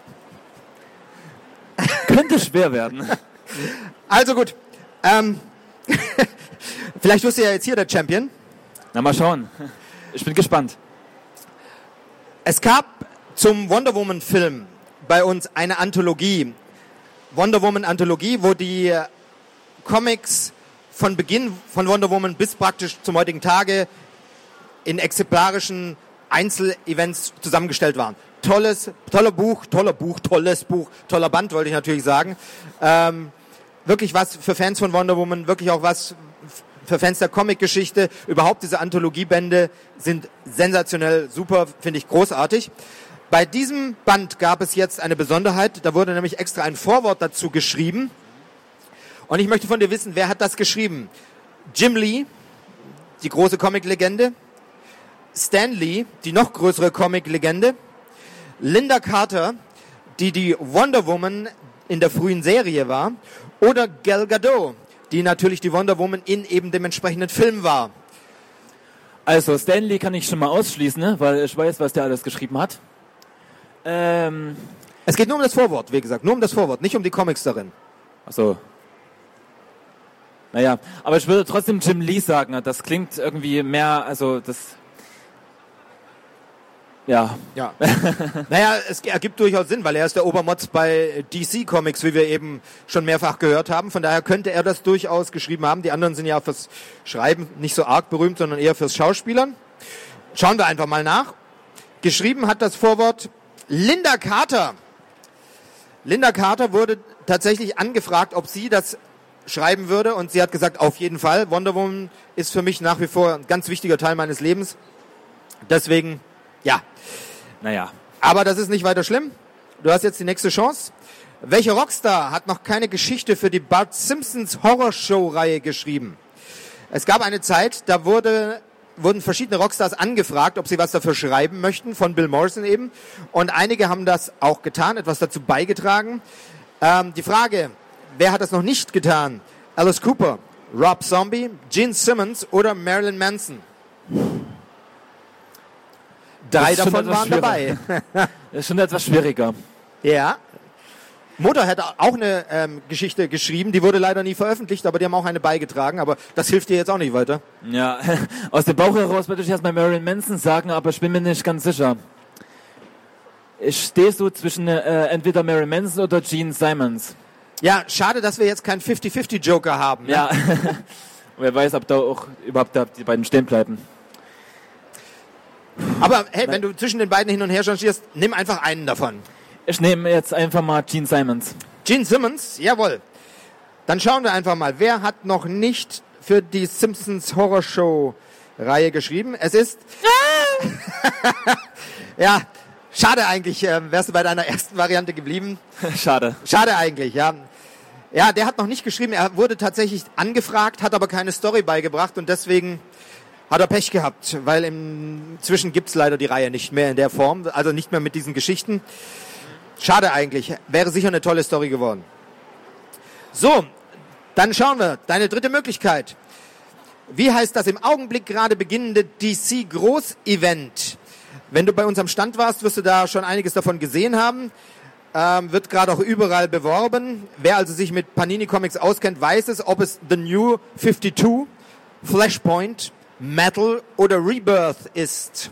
Könnte schwer werden. Also gut, ähm, vielleicht wirst du ja jetzt hier der Champion. Na, mal schauen. Ich bin gespannt. Es gab zum Wonder Woman Film bei uns eine Anthologie, Wonder Woman Anthologie, wo die Comics von Beginn von Wonder Woman bis praktisch zum heutigen Tage in exemplarischen Einzelevents zusammengestellt waren. Tolles, toller Buch, toller Buch, tolles Buch, toller Band, wollte ich natürlich sagen. Ähm, wirklich was für Fans von Wonder Woman, wirklich auch was für Fans der Comic-Geschichte. Überhaupt diese Anthologiebände sind sensationell, super, finde ich großartig. Bei diesem Band gab es jetzt eine Besonderheit, da wurde nämlich extra ein Vorwort dazu geschrieben. Und ich möchte von dir wissen, wer hat das geschrieben? Jim Lee, die große Comic-Legende, Stan Lee, die noch größere Comic-Legende, Linda Carter, die die Wonder Woman in der frühen Serie war, oder Gal Gadot, die natürlich die Wonder Woman in eben dem entsprechenden Film war. Also, Stan Lee kann ich schon mal ausschließen, ne? Weil ich weiß, was der alles geschrieben hat. Ähm, Es geht nur um das Vorwort, wie gesagt, nur um das Vorwort, nicht um die Comics darin. Achso. Naja, aber ich würde trotzdem Jim Lee sagen. Das klingt irgendwie mehr, also das... Ja. Ja. Naja, es ergibt durchaus Sinn, weil er ist der Obermotz bei D C Comics, wie wir eben schon mehrfach gehört haben. Von daher könnte er das durchaus geschrieben haben. Die anderen sind ja fürs Schreiben nicht so arg berühmt, sondern eher fürs Schauspielern. Schauen wir einfach mal nach. Geschrieben hat das Vorwort Linda Carter. Linda Carter wurde tatsächlich angefragt, ob sie das schreiben würde. Und sie hat gesagt, auf jeden Fall. Wonder Woman ist für mich nach wie vor ein ganz wichtiger Teil meines Lebens. Deswegen, ja. Naja. Aber das ist nicht weiter schlimm. Du hast jetzt die nächste Chance. Welcher Rockstar hat noch keine Geschichte für die Bart Simpsons Horrorshow-Reihe geschrieben? Es gab eine Zeit, da wurde, wurden verschiedene Rockstars angefragt, ob sie was dafür schreiben möchten, von Bill Morrison eben. Und einige haben das auch getan, etwas dazu beigetragen. Ähm, die Frage, wer hat das noch nicht getan? Alice Cooper, Rob Zombie, Gene Simmons oder Marilyn Manson? Drei davon waren dabei. Das ist schon etwas schwieriger. Ja. Motorhead hat auch eine ähm, Geschichte geschrieben, die wurde leider nie veröffentlicht, aber die haben auch eine beigetragen, aber das hilft dir jetzt auch nicht weiter. Ja, aus dem Bauch heraus würde ich erstmal Marilyn Manson sagen, aber ich bin mir nicht ganz sicher. Ich stehe so zwischen äh, entweder Marilyn Manson oder Gene Simmons. Ja, schade, dass wir jetzt keinen fifty fifty Joker haben. Ne? Ja, wer weiß, ob da auch überhaupt da die beiden stehen bleiben. Aber hey, wenn du zwischen den beiden hin und her changierst, nimm einfach einen davon. Ich nehme jetzt einfach mal Gene Simmons. Gene Simmons, jawohl. Dann schauen wir einfach mal, wer hat noch nicht für die Simpsons Horror Show Reihe geschrieben? Es ist... ja, schade eigentlich, äh, wärst du bei deiner ersten Variante geblieben. Schade. Schade eigentlich, ja. Ja, der hat noch nicht geschrieben, er wurde tatsächlich angefragt, hat aber keine Story beigebracht und deswegen hat er Pech gehabt, weil inzwischen gibt's leider die Reihe nicht mehr in der Form, also nicht mehr mit diesen Geschichten. Schade eigentlich, wäre sicher eine tolle Story geworden. So, dann schauen wir, deine dritte Möglichkeit. Wie heißt das im Augenblick gerade beginnende D C-Groß-Event? Wenn du bei uns am Stand warst, wirst du da schon einiges davon gesehen haben. Ähm, wird gerade auch überall beworben. Wer also sich mit Panini Comics auskennt, weiß es, ob es The New fifty-two, Flashpoint, Metal oder Rebirth ist.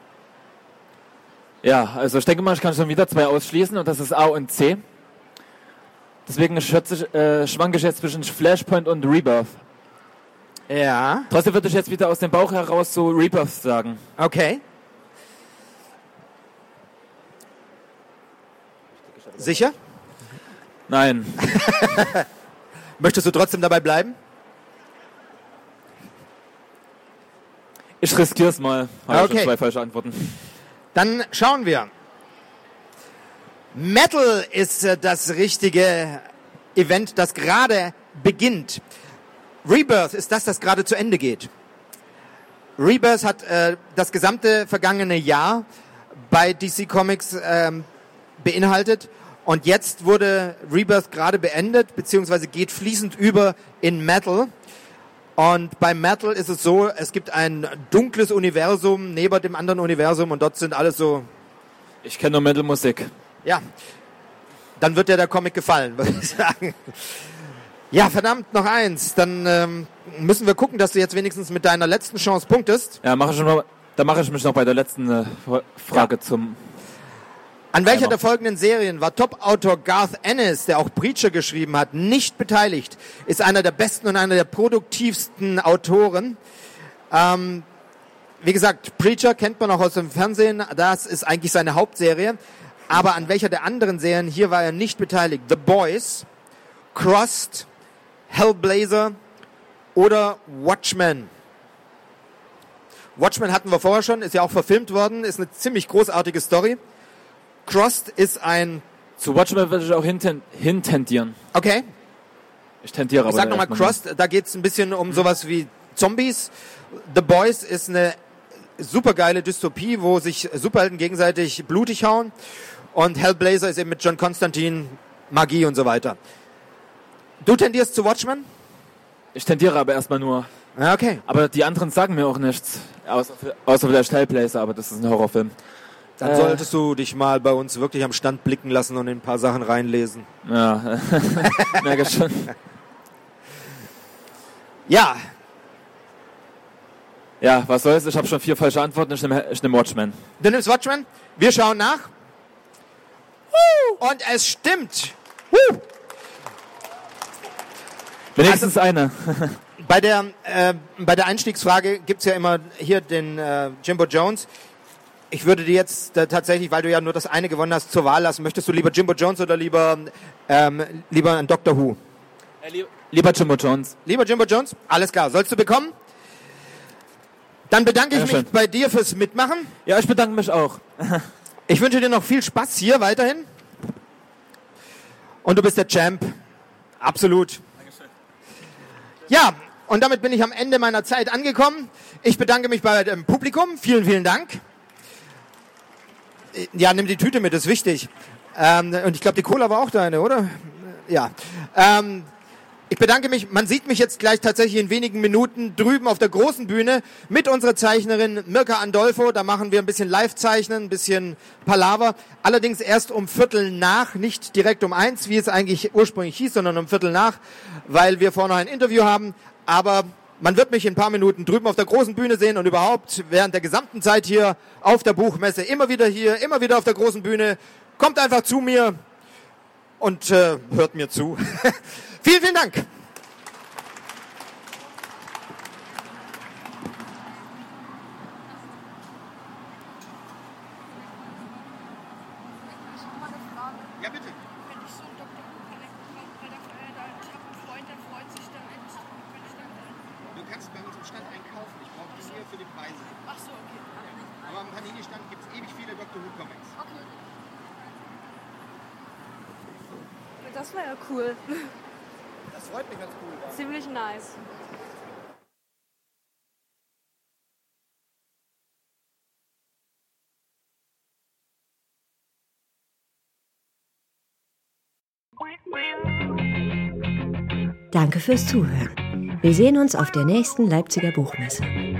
Ja, also ich denke mal, ich kann schon wieder zwei ausschließen und das ist A und C. Deswegen schätze, äh, schwanke ich jetzt zwischen Flashpoint und Rebirth. Ja. Trotzdem würde ich jetzt wieder aus dem Bauch heraus so Rebirth sagen. Okay. Sicher? Nein. Möchtest du trotzdem dabei bleiben? Ich riskiere es mal. Habe Okay. schon zwei falsche Antworten. Dann schauen wir. Metal ist äh, das richtige Event, das gerade beginnt. Rebirth ist das, das gerade zu Ende geht. Rebirth hat äh, das gesamte vergangene Jahr bei D C Comics ähm, beinhaltet und jetzt wurde Rebirth gerade beendet, beziehungsweise geht fließend über in Metal. Und bei Metal ist es so, es gibt ein dunkles Universum neben dem anderen Universum und dort sind alles so... Ich kenne nur Metal-Musik. Ja, dann wird dir der Comic gefallen, würde ich sagen. Ja, verdammt, noch eins. Dann ähm, müssen wir gucken, dass du jetzt wenigstens mit deiner letzten Chance punktest. Ja, mache ich schon mal, da mache ich mich noch bei der letzten äh, Frage Ja. zum... An welcher Timer. der folgenden Serien war Top-Autor Garth Ennis, der auch Preacher geschrieben hat, nicht beteiligt? Ist einer der besten und einer der produktivsten Autoren. Ähm, wie gesagt, Preacher kennt man auch aus dem Fernsehen. Das ist eigentlich seine Hauptserie. Aber an welcher der anderen Serien, hier war er nicht beteiligt. The Boys, Crossed, Hellblazer oder Watchmen. Watchmen hatten wir vorher schon, ist ja auch verfilmt worden, ist eine ziemlich großartige Story. Crossed ist ein... Zu Watchmen würde ich auch hinten, hintendieren. Okay, Ich tendiere aber... ich sag nochmal erstmal Crossed, da geht's ein bisschen um sowas wie Zombies. The Boys ist eine supergeile Dystopie, wo sich Superhelden gegenseitig blutig hauen. Und Hellblazer ist eben mit John Constantine, Magie und so weiter. Du tendierst zu Watchmen? Ich tendiere aber erstmal nur. Ja, okay. Aber die anderen sagen mir auch nichts. Außer, außer vielleicht Hellblazer, aber das ist ein Horrorfilm. Dann Äh. solltest du dich mal bei uns wirklich am Stand blicken lassen und in ein paar Sachen reinlesen. Ja, merke ich schon. Ja, Ja, was soll's? Ich habe schon vier falsche Antworten. Ich nehme, ich nehme Watchmen. du nimmst Watchmen. Wir schauen nach. Und es stimmt. Wenigstens eine. Bei der, äh, bei der Einstiegsfrage gibt's ja immer hier den äh, Jimbo Jones. Ich würde dir jetzt äh, tatsächlich, weil du ja nur das eine gewonnen hast, zur Wahl lassen. Möchtest du lieber Jimbo Jones oder lieber, ähm, lieber einen Doctor Who? Äh, Lieber Jimbo Jones. Lieber Jimbo Jones, alles klar, sollst du bekommen. Dann bedanke ich Ja, mich schön. bei dir fürs Mitmachen. Ja, ich bedanke mich auch. Ich wünsche dir noch viel Spaß hier weiterhin. Und du bist der Champ. Absolut. Dankeschön. Ja, und damit bin ich am Ende meiner Zeit angekommen. Ich bedanke mich bei dem Publikum. Vielen, vielen Dank. Ja, nimm die Tüte mit, ist wichtig. Ähm, und ich glaube, die Cola war auch deine, oder? Ja. Ähm, ich bedanke mich. Man sieht mich jetzt gleich tatsächlich in wenigen Minuten drüben auf der großen Bühne mit unserer Zeichnerin Mirka Andolfo. Da machen wir ein bisschen Live-Zeichnen, ein bisschen Palaver. Allerdings erst um Viertel nach, nicht direkt um eins, wie es eigentlich ursprünglich hieß, sondern um Viertel nach, weil wir vorher noch ein Interview haben. Aber man wird mich in ein paar Minuten drüben auf der großen Bühne sehen und überhaupt während der gesamten Zeit hier auf der Buchmesse immer wieder hier, immer wieder auf der großen Bühne. Kommt einfach zu mir und äh, hört mir zu. Vielen, vielen Dank. Ja, bitte. Wenn ich so einen Doktor Who Connect bekomme bei der Feier, da ich habe einen Freund, der freut sich dann endlich, könnte ich damit rein. Du kannst bei uns im Stand einkaufen. Ich brauche das hier für die Preise. Ach so, okay. Aber am Panini-Stand gibt es ewig viele Doctor Who Comics. Okay. Das war ja cool. Das freut mich, wenn es cool war. Ziemlich nice. Danke fürs Zuhören. Wir sehen uns auf der nächsten Leipziger Buchmesse.